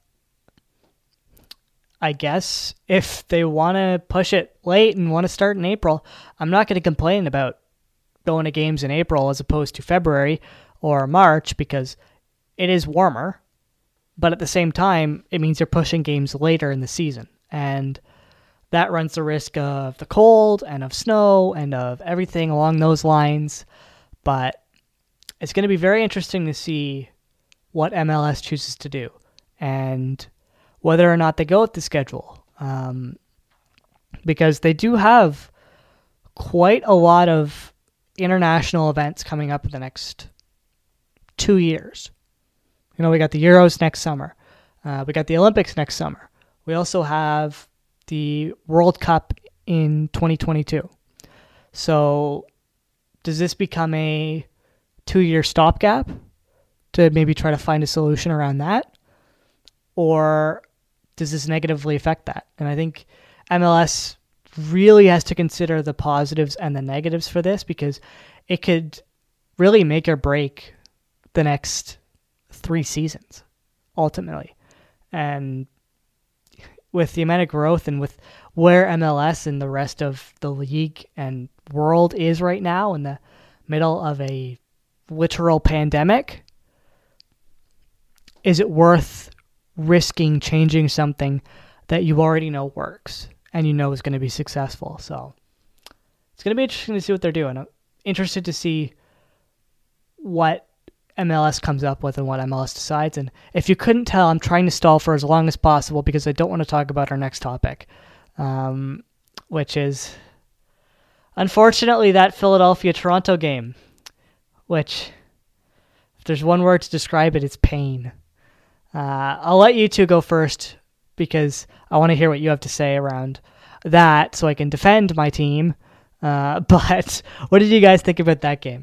S3: I guess if they want to push it late and want to start in April, I'm not going to complain about going to games in April as opposed to February. or March because it is warmer, but at the same time, it means you're pushing games later in the season. And that runs the risk of the cold and of snow and of everything along those lines. But it's going to be very interesting to see what M L S chooses to do and whether or not they go with the schedule. Um, because they do have quite a lot of international events coming up in the next two years. You know, we got the Euros next summer. Uh, we got the Olympics next summer. We also have the World Cup in twenty twenty-two. So does this become a two-year stopgap to maybe try to find a solution around that? Or does this negatively affect that? And I think M L S really has to consider the positives and the negatives for this, because it could really make or break the next three seasons, ultimately. And with the amount of growth and with where M L S and the rest of the league and world is right now in the middle of a literal pandemic, is it worth risking changing something that you already know works and you know is going to be successful? So it's going to be interesting to see what they're doing. I'm interested to see what M L S comes up with and what M L S decides. And if you couldn't tell, I'm trying to stall for as long as possible because I don't want to talk about our next topic, um, which is, unfortunately, that Philadelphia-Toronto game, which, if there's one word to describe it, it's pain. Uh, I'll let you two go first because I want to hear what you have to say around that so I can defend my team. Uh, but what did you guys think about that game?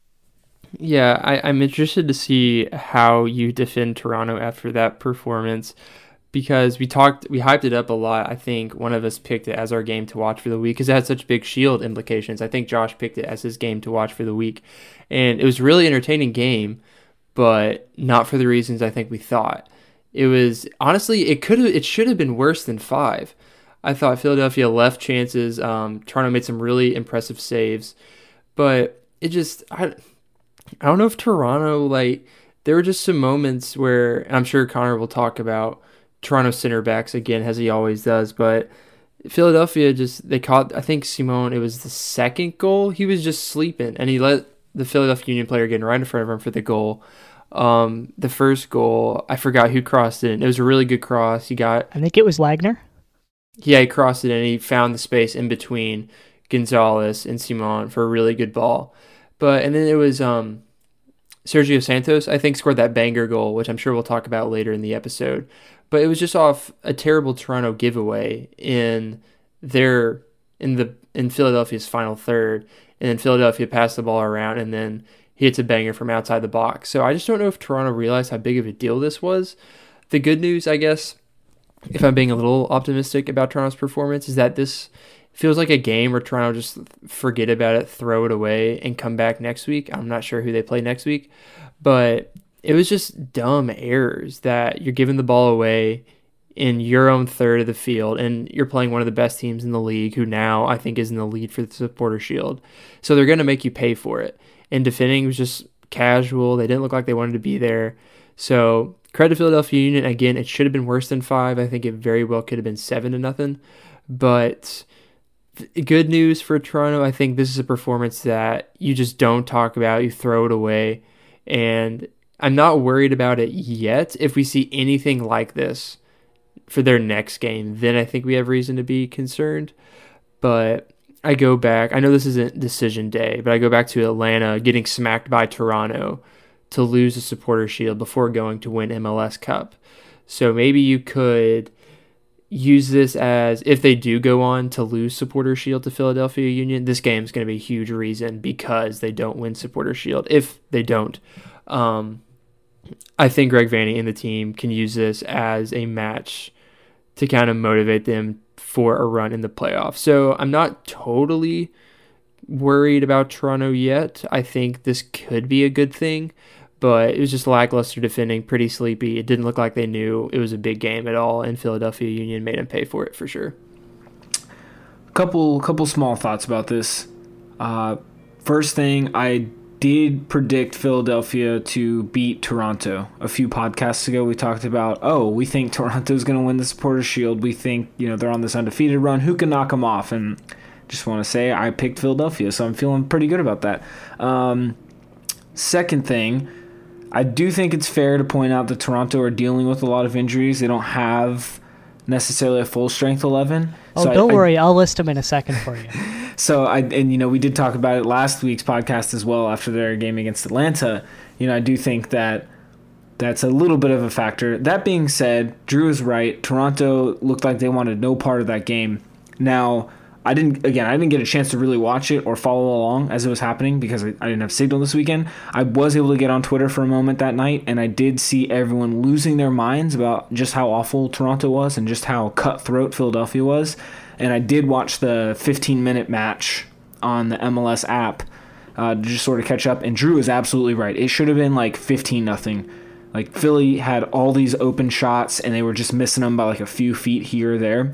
S4: Yeah, I, I'm interested to see how you defend Toronto after that performance, because we talked, we hyped it up a lot. I think one of us picked it as our game to watch for the week because it had such big Shield implications. I think Josh picked it as his game to watch for the week, and it was a really entertaining game, but not for the reasons I think we thought. It was, honestly, it could have, it should have been worse than five. I thought Philadelphia left chances. Um, Toronto made some really impressive saves, but it just, I, I don't know if Toronto, like, there were just some moments where, and I'm sure Connor will talk about Toronto center backs again, as he always does, but Philadelphia just, they caught, I think Simon, it was the second goal, he was just sleeping, and he let the Philadelphia Union player get right in front of him for the goal. Um, the first goal, I forgot who crossed it. It was a really good cross. He got,
S3: I think it was Wagner.
S4: Yeah, he crossed it and he found the space in between Gonzalez and Simon for a really good ball. But and then it was um, Sergio Santos, I think, scored that banger goal, which I'm sure we'll talk about later in the episode. But it was just off a terrible Toronto giveaway in their in the in Philadelphia's final third, and then Philadelphia passed the ball around, and then he hits a banger from outside the box. So I just don't know if Toronto realized how big of a deal this was. The good news, I guess, if I'm being a little optimistic about Toronto's performance, is that this feels like a game where Toronto just forget about it, throw it away, and come back next week. I'm not sure who they play next week, but it was just dumb errors that you're giving the ball away in your own third of the field, and you're playing one of the best teams in the league, who now I think is in the lead for the Supporter Shield. So they're going to make you pay for it. And defending was just casual. They didn't look like they wanted to be there. So credit to Philadelphia Union. Again, it should have been worse than five. I think it very well could have been seven to nothing. But good news for Toronto. I think this is a performance that you just don't talk about. You throw it away. And I'm not worried about it yet. If we see anything like this for their next game, then I think we have reason to be concerned. But I go back, I know this isn't decision day, but I go back to Atlanta getting smacked by Toronto to lose the Supporter Shield before going to win M L S Cup. So maybe you could use this as, if they do go on to lose Supporter Shield to Philadelphia Union, this game is going to be a huge reason because they don't win Supporter Shield. If they don't, um, I think Greg Vanney and the team can use this as a match to kind of motivate them for a run in the playoffs. So I'm not totally worried about Toronto yet. I think this could be a good thing, but it was just lackluster defending, pretty sleepy. It didn't look like they knew it was a big game at all, and Philadelphia Union made them pay for it for sure.
S5: Couple couple small thoughts about this. Uh, first thing, I did predict Philadelphia to beat Toronto. A few podcasts ago, we talked about, oh, we think Toronto's going to win the Supporters' Shield. We think, you know, they're on this undefeated run. Who can knock them off? And just want to say I picked Philadelphia, so I'm feeling pretty good about that. Um, second thing, I do think it's fair to point out that Toronto are dealing with a lot of injuries. They don't have necessarily a full strength eleven.
S3: Oh,
S5: so
S3: don't
S5: I,
S3: worry. I, I'll list them in a second for you.
S5: So, I and, you know, we did talk about it last week's podcast as well after their game against Atlanta. You know, I do think that that's a little bit of a factor. That being said, Drew is right. Toronto looked like they wanted no part of that game. Now, I didn't, again, I didn't get a chance to really watch it or follow along as it was happening because I, I didn't have signal this weekend. I was able to get on Twitter for a moment that night, and I did see everyone losing their minds about just how awful Toronto was and just how cutthroat Philadelphia was. And I did watch the fifteen-minute match on the M L S app uh, to just sort of catch up, and Drew is absolutely right. It should have been like fifteen nothing. Like, Philly had all these open shots, and they were just missing them by like a few feet here or there.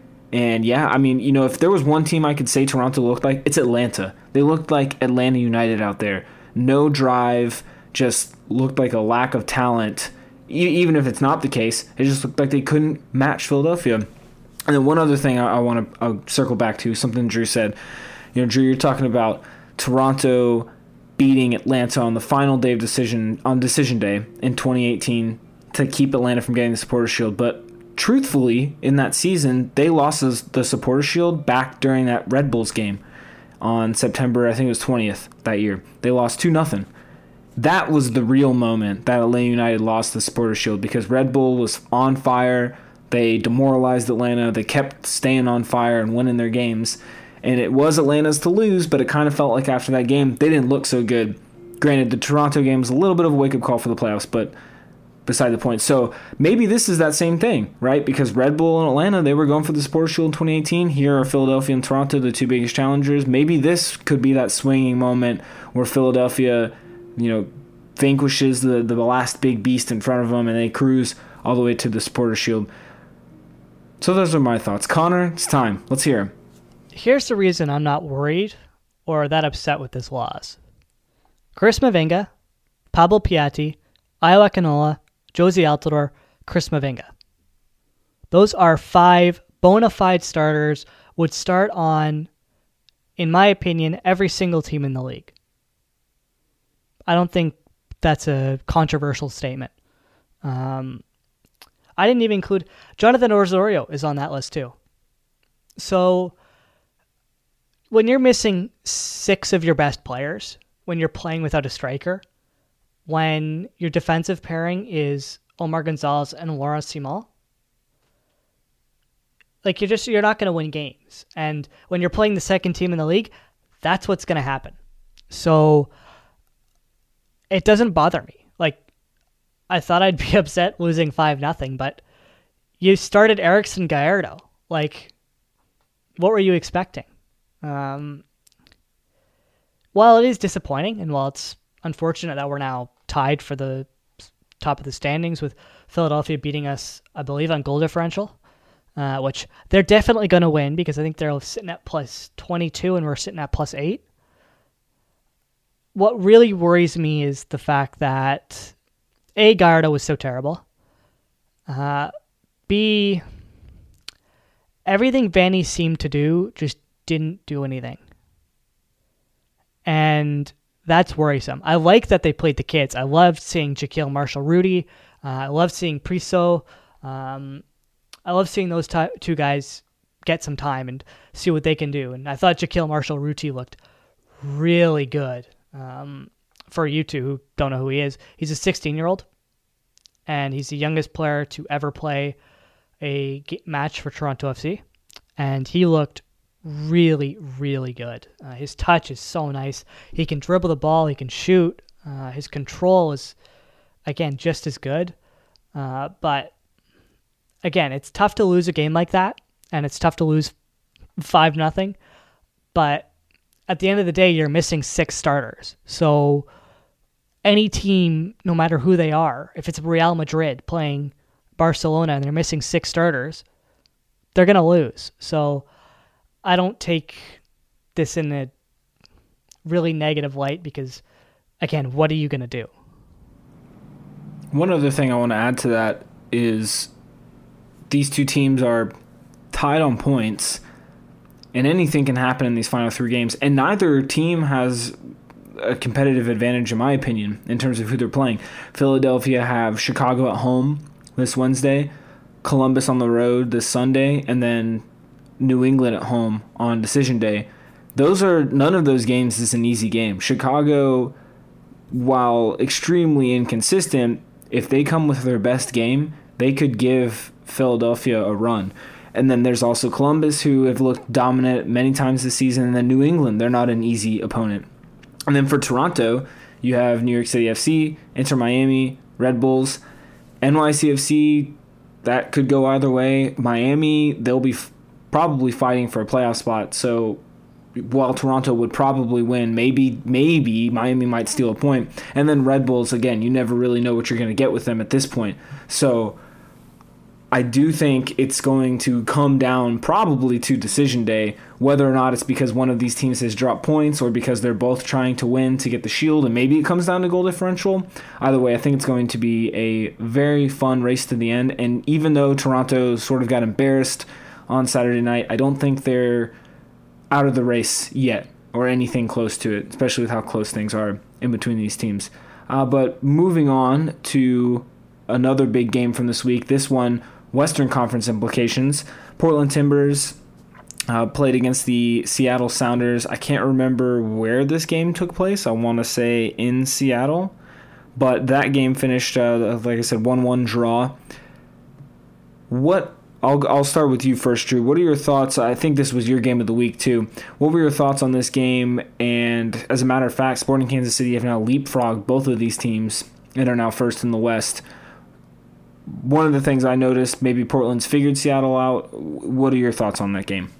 S5: And yeah, I mean, you know, if there was one team I could say Toronto looked like, it's Atlanta. They looked like Atlanta United out there. No drive, just looked like a lack of talent. E- even if it's not the case, it just looked like they couldn't match Philadelphia. And then one other thing I, I want to circle back to, something Drew said. You know, Drew, you're talking about Toronto beating Atlanta on the final day of decision, on decision day in twenty eighteen to keep Atlanta from getting the Supporters' Shield, but truthfully, in that season, they lost the Supporters' Shield back during that Red Bulls game on September, I think it was twentieth that year. They lost two nothing. That was the real moment that Atlanta United lost the Supporters' Shield because Red Bull was on fire. They demoralized Atlanta. They kept staying on fire and winning their games. And it was Atlanta's to lose, but it kind of felt like after that game, they didn't look so good. Granted, the Toronto game was a little bit of a wake-up call for the playoffs, but beside the point. So maybe this is that same thing, right? Because Red Bull and Atlanta, they were going for the Supporters' Shield in twenty eighteen. Here are Philadelphia and Toronto, the two biggest challengers. Maybe this could be that swinging moment where Philadelphia, you know, vanquishes the, the last big beast in front of them and they cruise all the way to the Supporters' Shield. So those are my thoughts. Connor, it's time. Let's hear him.
S3: Here's the reason I'm not worried or that upset with this loss. Chris Mavinga, Pablo Piatti, Iowa Canola, Josie Altidore, Chris Mavinga. Those are five bona fide starters, would start on, in my opinion, every single team in the league. I don't think that's a controversial statement. Um, I didn't even include Jonathan Osorio is on that list too. So when you're missing six of your best players, when you're playing without a striker, when your defensive pairing is Omar Gonzalez and Laurent Simon, like you're just you're not going to win games. And when you're playing the second team in the league, that's what's going to happen. So it doesn't bother me. Like, I thought I'd be upset losing five nothing, but you started Erickson Gallardo. Like, what were you expecting? Um, while it is disappointing, and while it's unfortunate that we're now tied for the top of the standings with Philadelphia beating us, I believe, on goal differential, uh, which they're definitely going to win because I think they're sitting at plus twenty-two and we're sitting at plus eight. What really worries me is the fact that A, Gallardo was so terrible. Uh, B, everything Vanny seemed to do just didn't do anything. And that's worrisome. I like that they played the kids. I loved seeing Jaquil Marshall-Rudy. Uh, I loved seeing Priso. Um, I love seeing those t- two guys get some time and see what they can do. And I thought Jaquil Marshall-Rudy looked really good. Um, for you two who don't know who he is, he's a sixteen-year-old, and he's the youngest player to ever play a match for Toronto F C, and he looked really, really good. Uh, his touch is so nice. He can dribble the ball. He can shoot. Uh, his control is, again, just as good. Uh, but, again, it's tough to lose a game like that, and it's tough to lose five nothing, but at the end of the day, you're missing six starters. So any team, no matter who they are, if it's Real Madrid playing Barcelona and they're missing six starters, they're going to lose. So I don't take this in a really negative light because again, what are you going to do?
S5: One other thing I want to add to that is these two teams are tied on points, and anything can happen in these final three games, and neither team has a competitive advantage, in my opinion, in terms of who they're playing. Philadelphia have Chicago at home this Wednesday, Columbus on the road this Sunday, and then New England at home on decision day. Those are none of those games is an easy game. Chicago, while extremely inconsistent, if they come with their best game, they could give Philadelphia a run. And then there's also Columbus, who have looked dominant many times this season, and then New England, they're not an easy opponent. And then for Toronto, you have New York City F C, Inter Miami, Red Bulls, N Y C F C. That could go either way. Miami, they'll be f- probably fighting for a playoff spot. So while Toronto would probably win, maybe maybe Miami might steal a point. And then Red Bulls, again, you never really know what you're going to get with them at this point. So I do think it's going to come down probably to decision day, whether or not it's because one of these teams has dropped points or because they're both trying to win to get the shield, and maybe it comes down to goal differential. Either way, I think it's going to be a very fun race to the end, and even though Toronto sort of got embarrassed on Saturday night, I don't think they're out of the race yet or anything close to it, especially with how close things are in between these teams. Uh, but moving on to another big game from this week, this one, Western Conference implications. Portland Timbers uh, played against the Seattle Sounders. I can't remember where this game took place. I want to say in Seattle. But that game finished, uh, like I said, one one draw. What? I'll I'll start with you first, Drew. What are your thoughts? I think this was your game of the week, too. What were your thoughts on this game? And as a matter of fact, Sporting Kansas City have now leapfrogged both of these teams and are now first in the West. One of the things I noticed, maybe Portland's figured Seattle out. What are your thoughts on that game?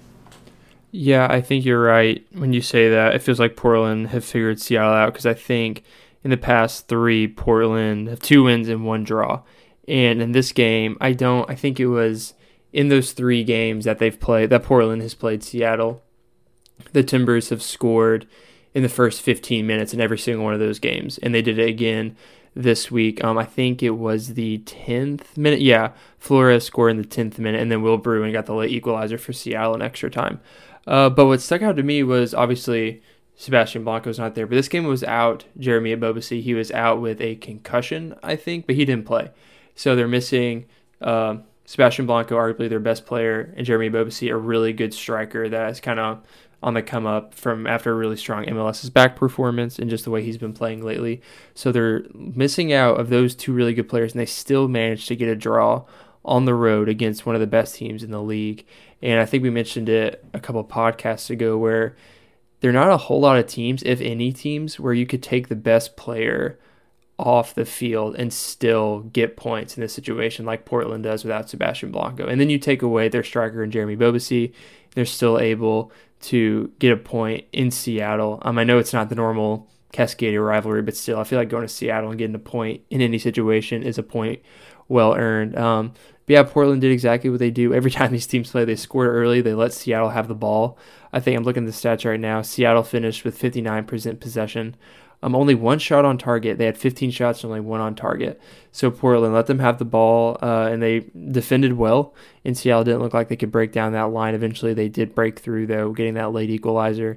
S4: Yeah, I think you're right when you say that. It feels like Portland have figured Seattle out because I think in the past three, Portland have two wins and one draw. And in this game, I don't, I think it was in those three games that they've played, that Portland has played Seattle, the Timbers have scored in the first fifteen minutes in every single one of those games. And they did it again this week. Um, I think it was the tenth minute. Yeah, Flores scored in the tenth minute, and then Will Bruin got the late equalizer for Seattle in extra time. Uh, but what stuck out to me was obviously Sebastian Blanco's not there, but this game was out Jeremy Ebobisse. He was out with a concussion, I think, but he didn't play. So they're missing uh, Sebastian Blanco, arguably their best player, and Jeremy Ebobisse, a really good striker that is kind of on the come up from after a really strong M L S's back performance and just the way he's been playing lately. So they're missing out of those two really good players, and they still managed to get a draw on the road against one of the best teams in the league. And I think we mentioned it a couple of podcasts ago where there are not a whole lot of teams, if any teams, where you could take the best player off the field and still get points in this situation like Portland does without Sebastian Blanco. And then you take away their striker in Jeremy Ebobisse, they're still able to get a point in Seattle. Um, I know it's not the normal Cascadia rivalry, but still, I feel like going to Seattle and getting a point in any situation is a point well earned. Um, but yeah, Portland did exactly what they do. Every time these teams play, they score early. They let Seattle have the ball. I think I'm looking at the stats right now. Seattle finished with fifty-nine percent possession. Um, only one shot on target. They had fifteen shots and only one on target. So Portland let them have the ball, uh, and they defended well. And Seattle didn't look like they could break down that line. Eventually, they did break through, though, getting that late equalizer.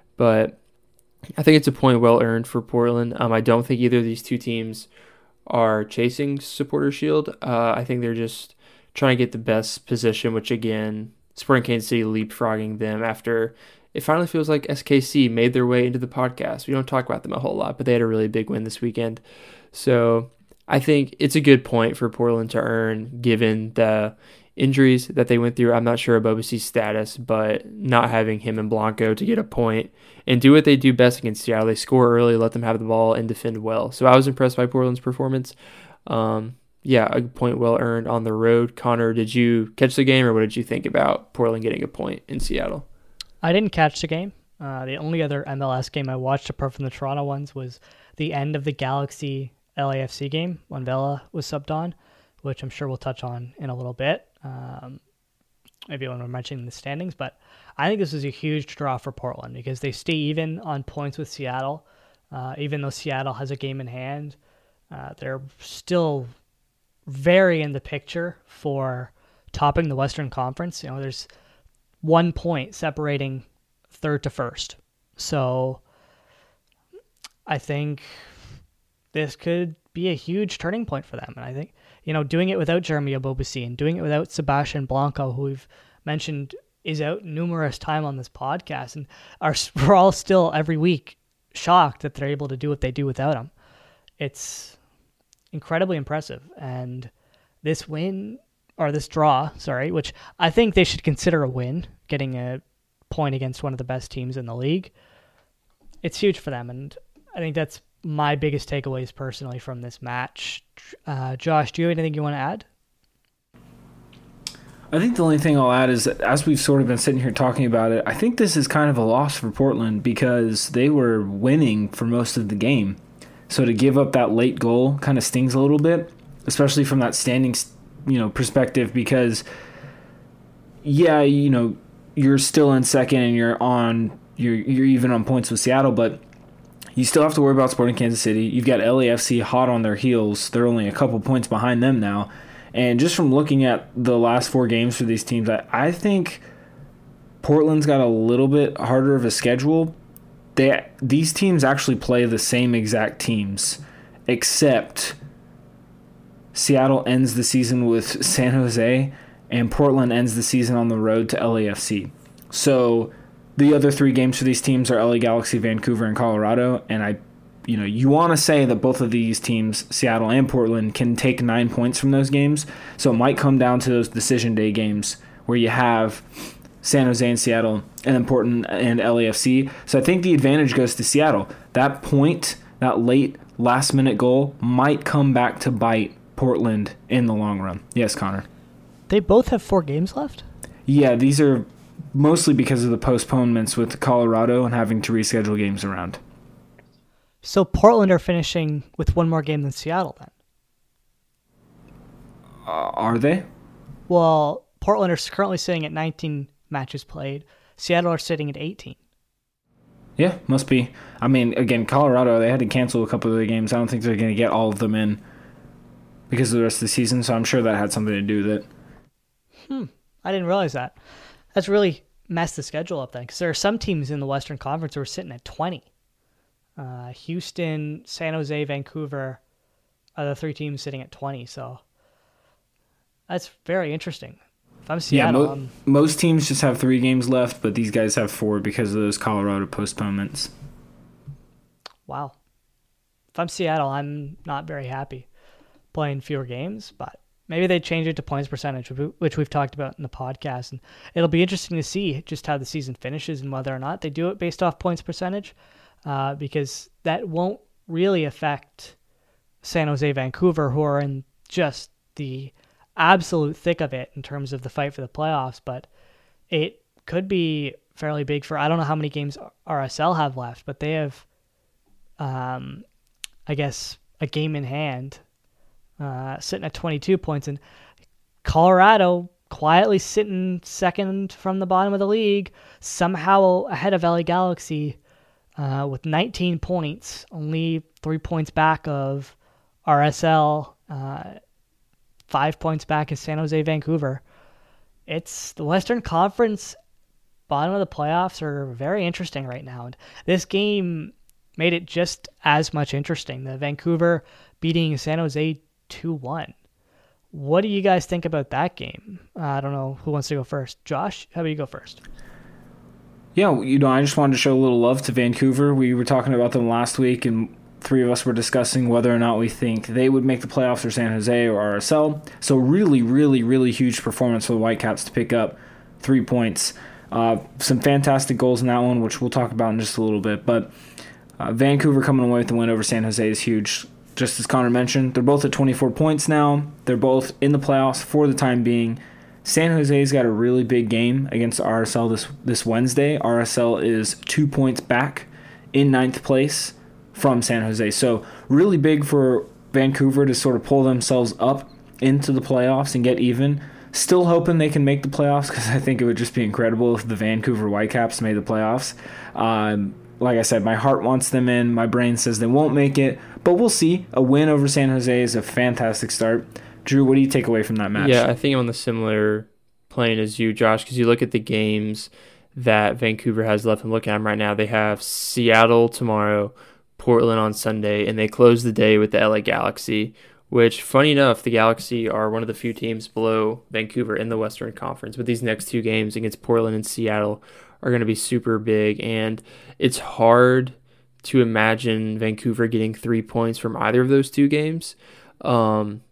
S4: But I think it's a point well earned for Portland. Um, I don't think either of these two teams are chasing Supporter Shield. Uh, I think they're just trying to get the best position, which, again, Sporting Kansas City leapfrogging them after it finally feels like S K C made their way into the podcast. We don't talk about them a whole lot, but they had a really big win this weekend. So I think it's a good point for Portland to earn given the injuries that they went through. I'm not sure about Ebobisse's status, but not having him and Blanco to get a point and do what they do best against Seattle. They score early, let them have the ball, and defend well. So I was impressed by Portland's performance. Um, yeah, a point well earned on the road. Connor, did you catch the game, or what did you think about Portland getting a point in Seattle?
S3: I didn't catch the game. Uh, the only other M L S game I watched, apart from the Toronto ones, was the end of the Galaxy L A F C game when Vela was subbed on, which I'm sure we'll touch on in a little bit, um, maybe when we're mentioning the standings. But I think this is a huge draw for Portland because they stay even on points with Seattle. Uh, even though Seattle has a game in hand, uh, they're still very in the picture for topping the Western Conference. You know, there's one point separating third to first. So I think this could be a huge turning point for them. And I think, you know, doing it without Jeremy Ebobisse and doing it without Sebastian Blanco, who we've mentioned is out numerous times on this podcast, and are we're all still every week shocked that they're able to do what they do without him. It's incredibly impressive. And this win, or this draw, sorry, which I think they should consider a win, getting a point against one of the best teams in the league, it's huge for them. And I think that's my biggest takeaways personally from this match. Uh, Josh, do you have anything you want to add?
S5: I think the only thing I'll add is that as we've sort of been sitting here talking about it, I think this is kind of a loss for Portland because they were winning for most of the game. So to give up that late goal kind of stings a little bit, especially from that standing, you know, perspective, because yeah, you know, you're still in second and you're on, you're you're even on points with Seattle, but you still have to worry about Sporting Kansas City. You've got L A F C hot on their heels. They're only a couple points behind them now. And just from looking at the last four games for these teams, I, I think Portland's got a little bit harder of a schedule. They These teams actually play the same exact teams, except Seattle ends the season with San Jose, and Portland ends the season on the road to L A F C. So the other three games for these teams are L A Galaxy, Vancouver, and Colorado, and I You know, you want to say that both of these teams, Seattle and Portland, can take nine points from those games. So it might come down to those decision day games where you have San Jose and Seattle and then Portland and L A F C. So I think the advantage goes to Seattle. That point, that late last-minute goal might come back to bite Portland in the long run. Yes, Connor?
S3: They both have four games left?
S5: Yeah, these are mostly because of the postponements with Colorado and having to reschedule games around.
S3: So Portland are finishing with one more game than Seattle then?
S5: Uh, are they?
S3: Well, Portland are currently sitting at nineteen matches played. Seattle are sitting at eighteen.
S5: Yeah, must be. I mean, again, Colorado, they had to cancel a couple of their games. I don't think they're going to get all of them in because of the rest of the season, so I'm sure that had something to do with it.
S3: Hmm, I didn't realize that. That's really messed the schedule up then, because there are some teams in the Western Conference who are sitting at twenty. Uh, Houston, San Jose, Vancouver are the three teams sitting at twenty, so that's very interesting. If I'm Seattle,
S5: yeah, mo- um, most teams just have three games left, but these guys have four because of those Colorado postponements.
S3: Wow. If I'm Seattle, I'm not very happy playing fewer games, but maybe they change it to points percentage, which we've talked about in the podcast, and it'll be interesting to see just how the season finishes and whether or not they do it based off points percentage. Uh, because that won't really affect San Jose, Vancouver, who are in just the absolute thick of it in terms of the fight for the playoffs. But it could be fairly big for, I don't know how many games R S L have left, but they have, um, I guess, a game in hand, uh, sitting at twenty-two points. And Colorado quietly sitting second from the bottom of the league, somehow ahead of L A Galaxy. Uh, with nineteen points, only three points back of R S L, uh, five points back is San Jose, Vancouver. It's the Western Conference bottom of the playoffs are very interesting right now. And this game made it just as much interesting. The Vancouver beating San Jose two one. What do you guys think about that game? Uh, I don't know who wants to go first. Josh, how about you go first?
S5: Yeah, you know, I just wanted to show a little love to Vancouver. We were talking about them last week, and three of us were discussing whether or not we think they would make the playoffs or San Jose or R S L. So really, really, really huge performance for the Whitecaps to pick up three points. Uh, some fantastic goals in that one, which we'll talk about in just a little bit. But uh, Vancouver coming away with the win over San Jose is huge. Just as Connor mentioned, they're both at twenty-four points now. They're both in the playoffs for the time being. San Jose's got a really big game against R S L this this Wednesday. R S L is two points back in ninth place from San Jose. So really big for Vancouver to sort of pull themselves up into the playoffs and get even. Still hoping they can make the playoffs because I think it would just be incredible if the Vancouver Whitecaps made the playoffs. Um, like I said, my heart wants them in. My brain says they won't make it, but we'll see. A win over San Jose is a fantastic start. Drew, what do you take away from that match?
S4: Yeah, I think I'm on the similar plane as you, Josh, because you look at the games that Vancouver has left and look at them right now. They have Seattle tomorrow, Portland on Sunday, and they close the day with the L A Galaxy, which, funny enough, the Galaxy are one of the few teams below Vancouver in the Western Conference. But these next two games against Portland and Seattle are going to be super big, and it's hard to imagine Vancouver getting three points from either of those two games. Um,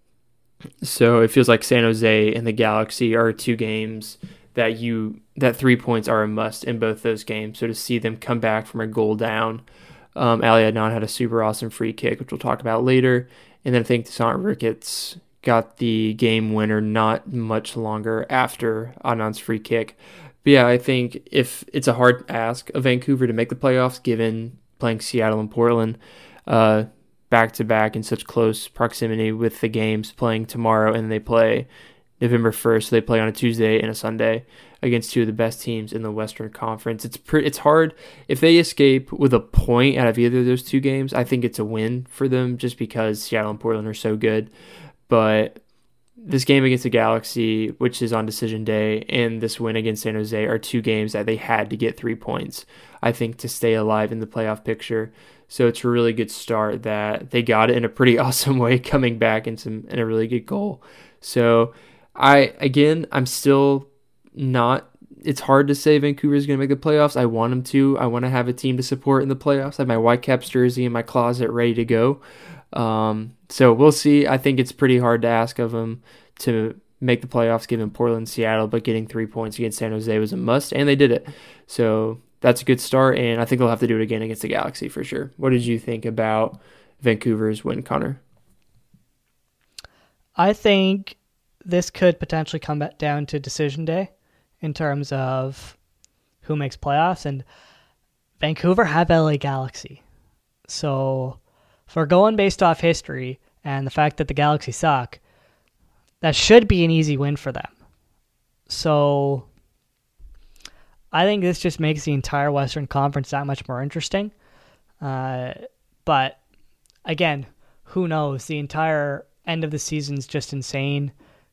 S4: so it feels like San Jose and the Galaxy are two games that you that three points are a must in both those games. So to see them come back from a goal down, um, Ali Adnan had a super awesome free kick, which we'll talk about later. And then I think Tosaint Ricketts got the game winner not much longer after Adnan's free kick. But yeah, I think if it's a hard ask of Vancouver to make the playoffs, given playing Seattle and Portland uh, back-to-back in such close proximity with the games playing tomorrow, and they play November first, so they play on a Tuesday and a Sunday against two of the best teams in the Western Conference. It's pretty, it's hard. If they escape with a point out of either of those two games, I think it's a win for them just because Seattle and Portland are so good. But this game against the Galaxy, which is on decision day, and this win against San Jose are two games that they had to get three points, I think, to stay alive in the playoff picture. So it's a really good start that they got it in a pretty awesome way, coming back in, some, in a really good goal. So I, again, I'm still not, it's hard to say Vancouver is going to make the playoffs. I want them to. I want to have a team to support in the playoffs. I have my Whitecaps jersey in my closet ready to go. Um, so we'll see. I think it's pretty hard to ask of them to make the playoffs given Portland and Seattle, but getting three points against San Jose was a must, and they did it. So that's a good start, and I think they'll have to do it again against the Galaxy for sure. What did you think about Vancouver's win, Connor?
S3: I think this could potentially come back down to decision day in terms of who makes playoffs, and Vancouver have L A Galaxy. So if we're going based off history and the fact that the Galaxy suck, that should be an easy win for them. So I think this just makes the entire Western Conference that much more interesting. Uh, but again, who knows? The entire end of the season's just insane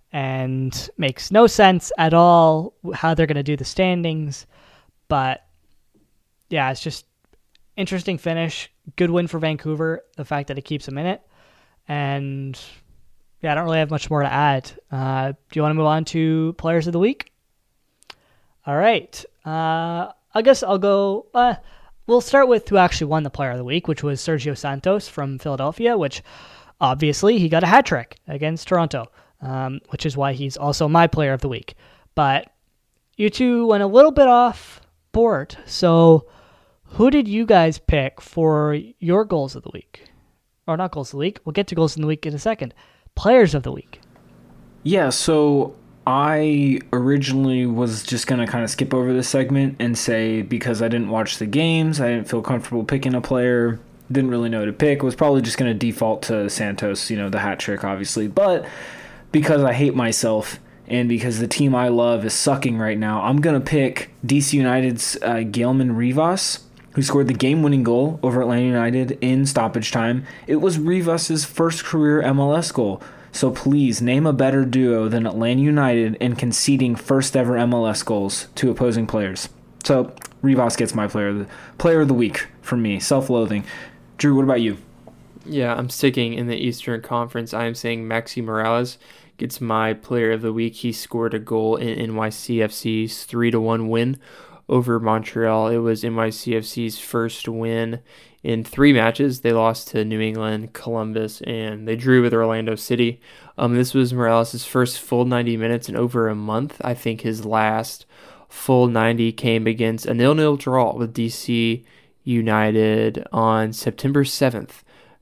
S3: and makes no sense at all how they're going to do the standings. But yeah, it's just interesting finish. Good win for Vancouver, the fact that it keeps them in it. And yeah, I don't really have much more to add. Uh, do you want to move on to Players of the Week? All right. Uh, I guess I'll go... Uh, we'll start with who actually won the Player of the Week, which was Sergio Santos from Philadelphia, which obviously he got a hat trick against Toronto, um, which is why he's also my Player of the Week. But you two went a little bit off board. So who did you guys pick for your Goals of the Week? Or not Goals of the Week. We'll get to Goals of the Week in a second. Players of the Week.
S5: Yeah, so I originally was just going to kind of skip over this segment and say because I didn't watch the games, I didn't feel comfortable picking a player, didn't really know who to pick, was probably just going to default to Santos, you know, the hat trick, obviously. But because I hate myself and because the team I love is sucking right now, I'm going to pick D C United's uh, Gaelman Rivas, who scored the game-winning goal over Atlanta United in stoppage time. It was Rivas' first career M L S goal. So please, name a better duo than Atlanta United in conceding first-ever M L S goals to opposing players. So Rivas gets my player of the, player of the week from me. Self-loathing. Drew, what about you?
S4: Yeah, I'm sticking in the Eastern Conference. I am saying Maxi Morales gets my player of the week. He scored a goal in N Y C F C's three to one win over Montreal. It was N Y C F C's first win in three matches. They lost to New England, Columbus, and they drew with Orlando City. Um, this was Morales' first full ninety minutes in over a month. I think his last full ninety came against a nil-nil draw with D C United on September seventh.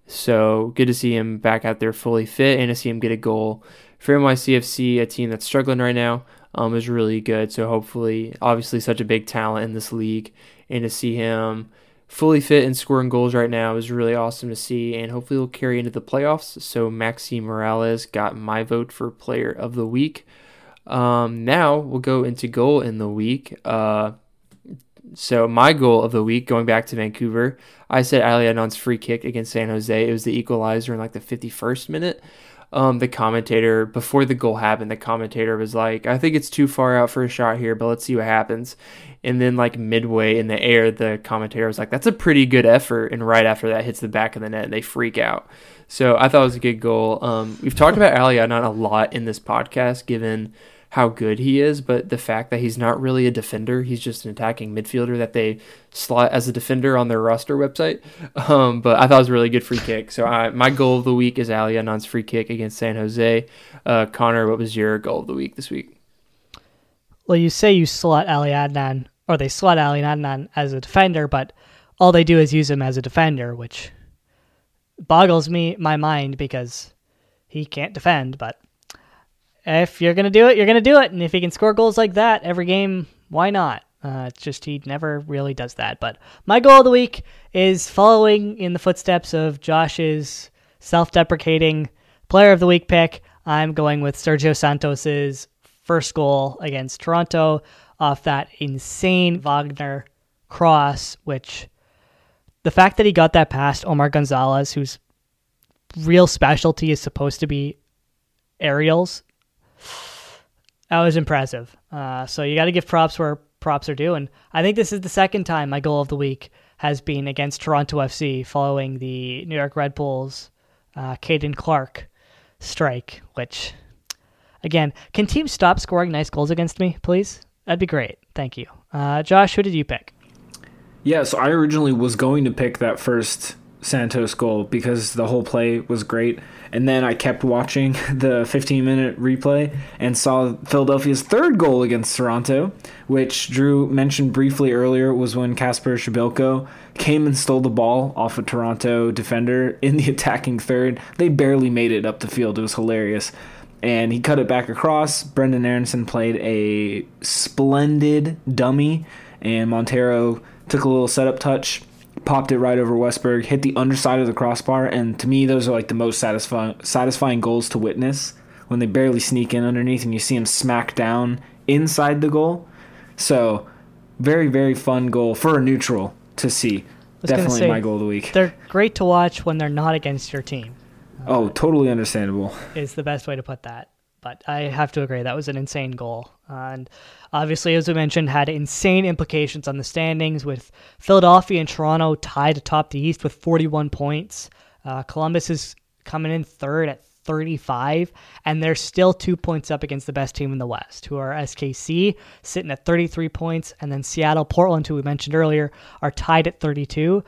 S4: So good to see him back out there fully fit and to see him get a goal for N Y C F C, a team that's struggling right now. Um, is really good. So hopefully, obviously such a big talent in this league, and to see him fully fit and scoring goals right now is really awesome to see, and hopefully he'll carry into the playoffs. So Maxi Morales got my vote for player of the week. Um, now we'll go into goal in the week. Uh, So my goal of the week, going back to Vancouver, I said Ali Adnan's free kick against San Jose. It was the equalizer in like the fifty-first minute. Um, the commentator, before the goal happened, the commentator was like, I think it's too far out for a shot here, but let's see what happens. And then like midway in the air, the commentator was like, that's a pretty good effort. And right after that hits the back of the net and they freak out. So I thought it was a good goal. Um, we've talked about Ali Adnan a lot in this podcast, given how good he is, but the fact that he's not really a defender, he's just an attacking midfielder that they slot as a defender on their roster website. Um, but I thought it was a really good free kick. So I, my goal of the week is Ali Adnan's free kick against San Jose. Uh, Connor, what was your goal of the week this week?
S3: Well, you say you slot Ali Adnan, or they slot Ali Adnan as a defender, but all they do is use him as a defender, which boggles me my mind because he can't defend, but if you're going to do it, you're going to do it. And if he can score goals like that every game, why not? Uh, it's just he never really does that. But my goal of the week is following in the footsteps of Josh's self-deprecating player of the week pick. I'm going with Sergio Santos's first goal against Toronto off that insane Wagner cross, which the fact that he got that past Omar Gonzalez, whose real specialty is supposed to be aerials, that was impressive. Uh, so you got to give props where props are due. And I think this is the second time my goal of the week has been against Toronto F C following the New York Red Bulls uh, Caden Clark strike, which, again, can teams stop scoring nice goals against me, please? That'd be great. Thank you. Uh, Josh, who did you pick?
S5: Yeah, so I originally was going to pick that first Santos goal because the whole play was great. And then I kept watching the fifteen-minute replay and saw Philadelphia's third goal against Toronto, which Drew mentioned briefly earlier was when Kasper Shibilko came and stole the ball off a Toronto defender in the attacking third. They barely made it up the field. It was hilarious. And he cut it back across. Brendan Aronson played a splendid dummy, and Montero took a little setup touch, popped it right over Westberg, hit the underside of the crossbar, and to me, those are like the most satisfying satisfying goals to witness, when they barely sneak in underneath and you see him smack down inside the goal. So, very, very fun goal for a neutral to see. Definitely say, my goal of the week.
S3: They're great to watch when they're not against your team.
S5: Oh, totally understandable.
S3: Is the best way to put that. But I have to agree, that was an insane goal. Uh, and obviously, as we mentioned, had insane implications on the standings, with Philadelphia and Toronto tied atop the East with forty-one points. Uh, Columbus is coming in third at thirty-five, and they're still two points up against the best team in the West, who are S K C, sitting at thirty-three points, and then Seattle, Portland, who we mentioned earlier, are tied at thirty-two.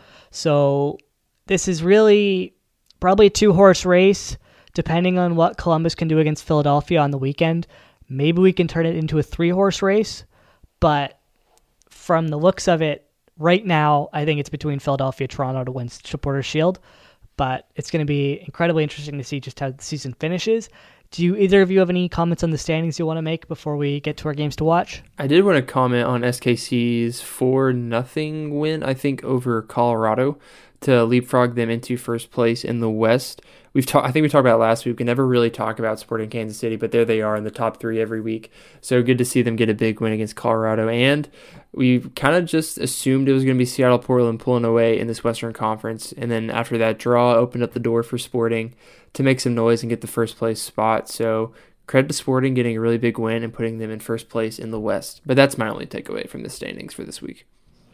S3: So this is really probably a two-horse race, depending on what Columbus can do against Philadelphia on the weekend. Maybe we can turn it into a three-horse race, but from the looks of it, right now, I think it's between Philadelphia and Toronto to win Supporters' Shield, but it's going to be incredibly interesting to see just how the season finishes. Do you, either of you have any comments on the standings you want to make before we get to our games to watch?
S4: I did want to comment on S K C's four nothing win, I think, over Colorado to leapfrog them into first place in the West. We've talked. I think we talked about it last week. We can never really talk about Sporting Kansas City, but there they are in the top three every week. So good to see them get a big win against Colorado. And we kind of just assumed it was going to be Seattle, Portland pulling away in this Western Conference. And then after that draw, opened up the door for Sporting to make some noise and get the first place spot. So credit to Sporting getting a really big win and putting them in first place in the West. But that's my only takeaway from the standings for this week.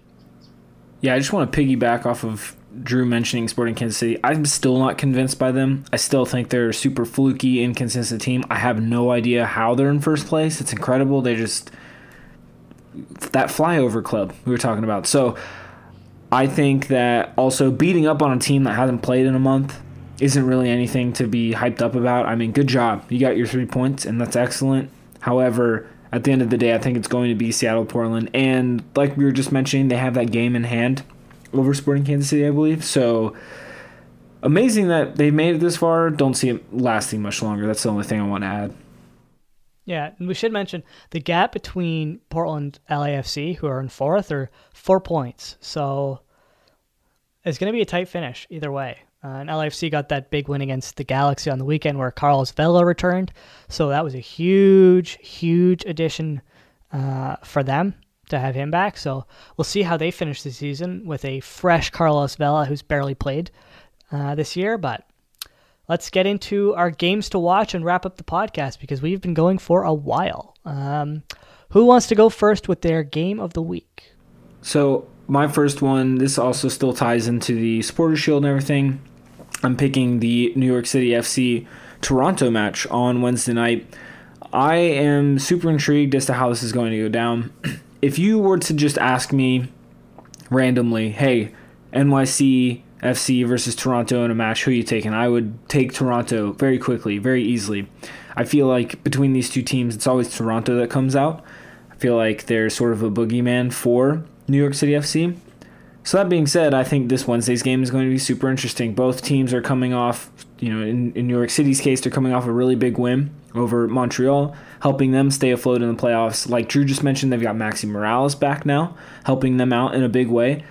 S5: Yeah, I just want to piggyback off of Drew mentioning Sporting Kansas City. I'm still not convinced by them. I still think they're a super fluky, inconsistent team. I have no idea how they're in first place. It's incredible. They just... that flyover club we were talking about. So I think that also beating up on a team that hasn't played in a month isn't really anything to be hyped up about. I mean, good job. You got your three points, and that's excellent. However, at the end of the day, I think it's going to be Seattle, Portland. And like we were just mentioning, they have that game in hand over Sporting Kansas City, I believe. So amazing that they made it this far. Don't see it lasting much longer. That's the only thing I want to add.
S3: Yeah, and we should mention the gap between Portland L A F C, who are in fourth, are four points. So it's going to be a tight finish either way. Uh, and L A F C got that big win against the Galaxy on the weekend where Carlos Vela returned. So that was a huge, huge addition uh, for them to have him back. So we'll see how they finish the season with a fresh Carlos Vela who's barely played uh, this year. But let's get into our games to watch and wrap up the podcast because we've been going for a while. Um, who wants to go first with their game of the week?
S5: So my first one, this also still ties into the Supporters Shield and everything. I'm picking the New York City F C Toronto match on Wednesday night. I am super intrigued as to how this is going to go down. If you were to just ask me randomly, hey, N Y C F C versus Toronto in a match, who are you taking? I would take Toronto very quickly, very easily. I feel like between these two teams, it's always Toronto that comes out. I feel like they're sort of a boogeyman for New York City F C. So that being said, I think this Wednesday's game is going to be super interesting. Both teams are coming off, you know, in, in New York City's case, they're coming off a really big win over Montreal, helping them stay afloat in the playoffs. Like Drew just mentioned, they've got Maxi Morales back now, helping them out in a big way.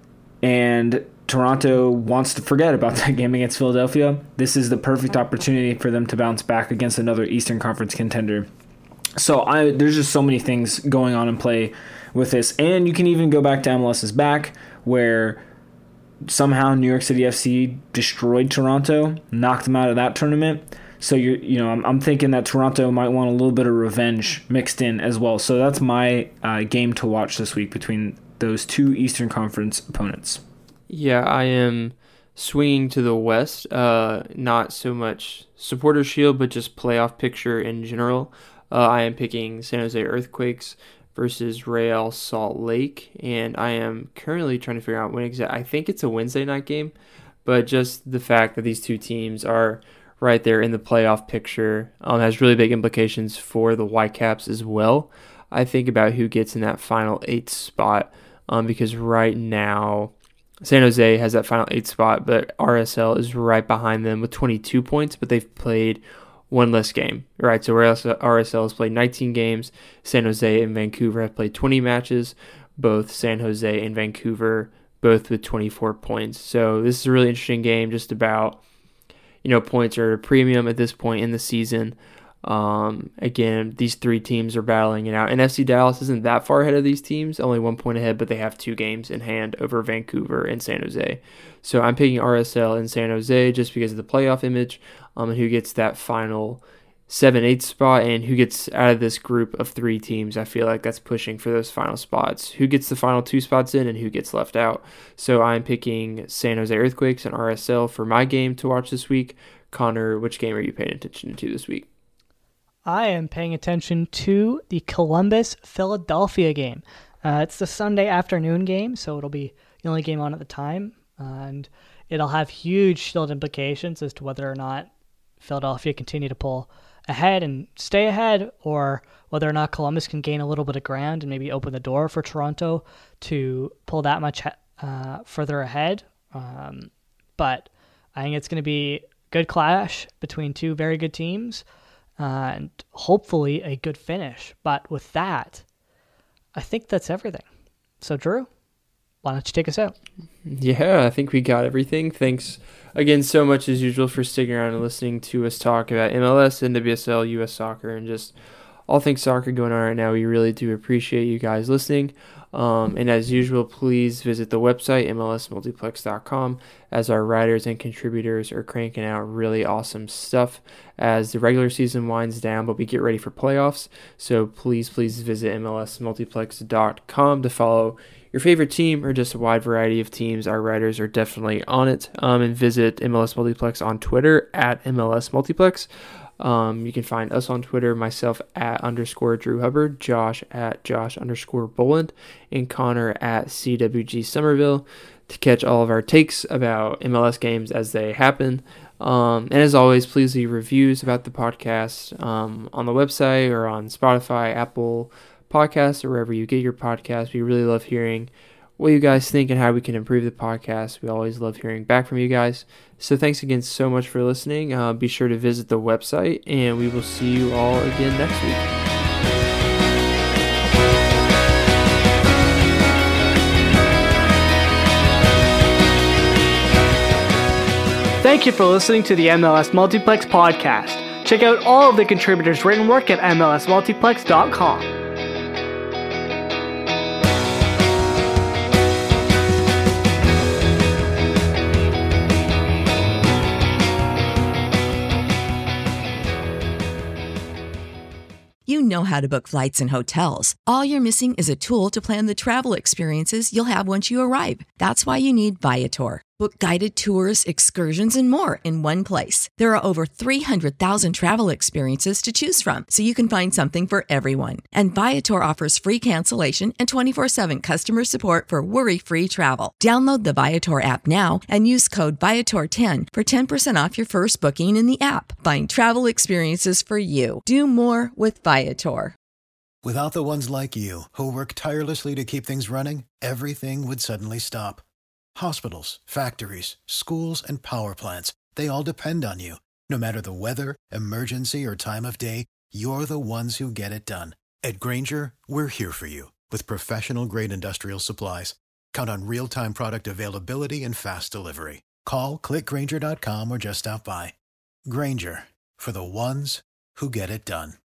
S5: And Toronto wants to forget about that game against Philadelphia. This is the perfect opportunity for them to bounce back against another Eastern Conference contender. So I, there's just so many things going on in play with this. And you can even go back to MLS's back, where somehow New York City F C destroyed Toronto, knocked them out of that tournament. So you're, you know, I'm, I'm thinking that Toronto might want a little bit of revenge mixed in as well. So that's my uh, game to watch this week between those two Eastern Conference opponents.
S4: Yeah, I am swinging to the West. Uh, not so much Supporters Shield, but just playoff picture in general. Uh, I am picking San Jose Earthquakes versus Real Salt Lake, and I am currently trying to figure out when exactly. I think it's a Wednesday night game, but just the fact that these two teams are right there in the playoff picture um, has really big implications for the Whitecaps as well. I think about who gets in that final eight spot um, because right now San Jose has that final eight spot, but R S L is right behind them with twenty-two points, but they've played one less game, right? So R S L has played nineteen games. San Jose and Vancouver have played twenty matches. Both San Jose and Vancouver, both with twenty-four points. So this is a really interesting game just about, you know, points are a premium at this point in the season. Um, again, these three teams are battling it out. And F C Dallas isn't that far ahead of these teams, only one point ahead, but they have two games in hand over Vancouver and San Jose. So I'm picking R S L and San Jose just because of the playoff image um, and who gets that final seven eight spot and who gets out of this group of three teams. I feel like that's pushing for those final spots. Who gets the final two spots in and who gets left out. So I'm picking San Jose Earthquakes and R S L for my game to watch this week. Connor, which game are you paying attention to this week?
S3: I am paying attention to the Columbus-Philadelphia game. Uh, it's the Sunday afternoon game, so it'll be the only game on at the time, uh, and it'll have huge Shield implications as to whether or not Philadelphia continue to pull ahead and stay ahead, or whether or not Columbus can gain a little bit of ground and maybe open the door for Toronto to pull that much uh, further ahead. Um, but I think it's going to be a good clash between two very good teams. Uh, and hopefully a good finish. But with that, I think that's everything. So, Drew, why don't you take us out?
S4: Yeah, I think we got everything. Thanks again so much, as usual, for sticking around and listening to us talk about M L S, N W S L, U S Soccer, and just all things soccer going on right now. We really do appreciate you guys listening. Um, and as usual, please visit the website, M L S multiplex dot com, as our writers and contributors are cranking out really awesome stuff as the regular season winds down, but we get ready for playoffs. So please, please visit M L S multiplex dot com to follow your favorite team or just a wide variety of teams. Our writers are definitely on it. Um, and visit M L S Multiplex on Twitter at M L S Multiplex. Um, you can find us on Twitter, myself at underscore Drew Hubbard, Josh at Josh underscore Boland, and Connor at C W G Somerville to catch all of our takes about M L S games as they happen. Um, and as always, please leave reviews about the podcast um, on the website or on Spotify, Apple Podcasts, or wherever you get your podcasts. We really love hearing what you guys think and how we can improve the podcast. We always love hearing back from you guys. So thanks again so much for listening. Uh, be sure to visit the website, and we will see you all again next week.
S3: Thank you for listening to the M L S Multiplex podcast. Check out all of the contributors' written work at M L S multiplex dot com.
S1: know how to book flights and hotels. All you're missing is a tool to plan the travel experiences you'll have once you arrive. That's why you need Viator. Book guided tours, excursions, and more in one place. There are over three hundred thousand travel experiences to choose from, so you can find something for everyone. And Viator offers free cancellation and twenty-four seven customer support for worry-free travel. Download the Viator app now and use code Viator ten for ten percent off your first booking in the app. Find travel experiences for you. Do more with Viator.
S6: Without the ones like you, who work tirelessly to keep things running, everything would suddenly stop. Hospitals, factories, schools, and power plants, they all depend on you. No matter the weather, emergency, or time of day, you're the ones who get it done. At Grainger, we're here for you with professional-grade industrial supplies. Count on real-time product availability and fast delivery. Call, click Grainger dot com, or just stop by. Grainger, for the ones who get it done.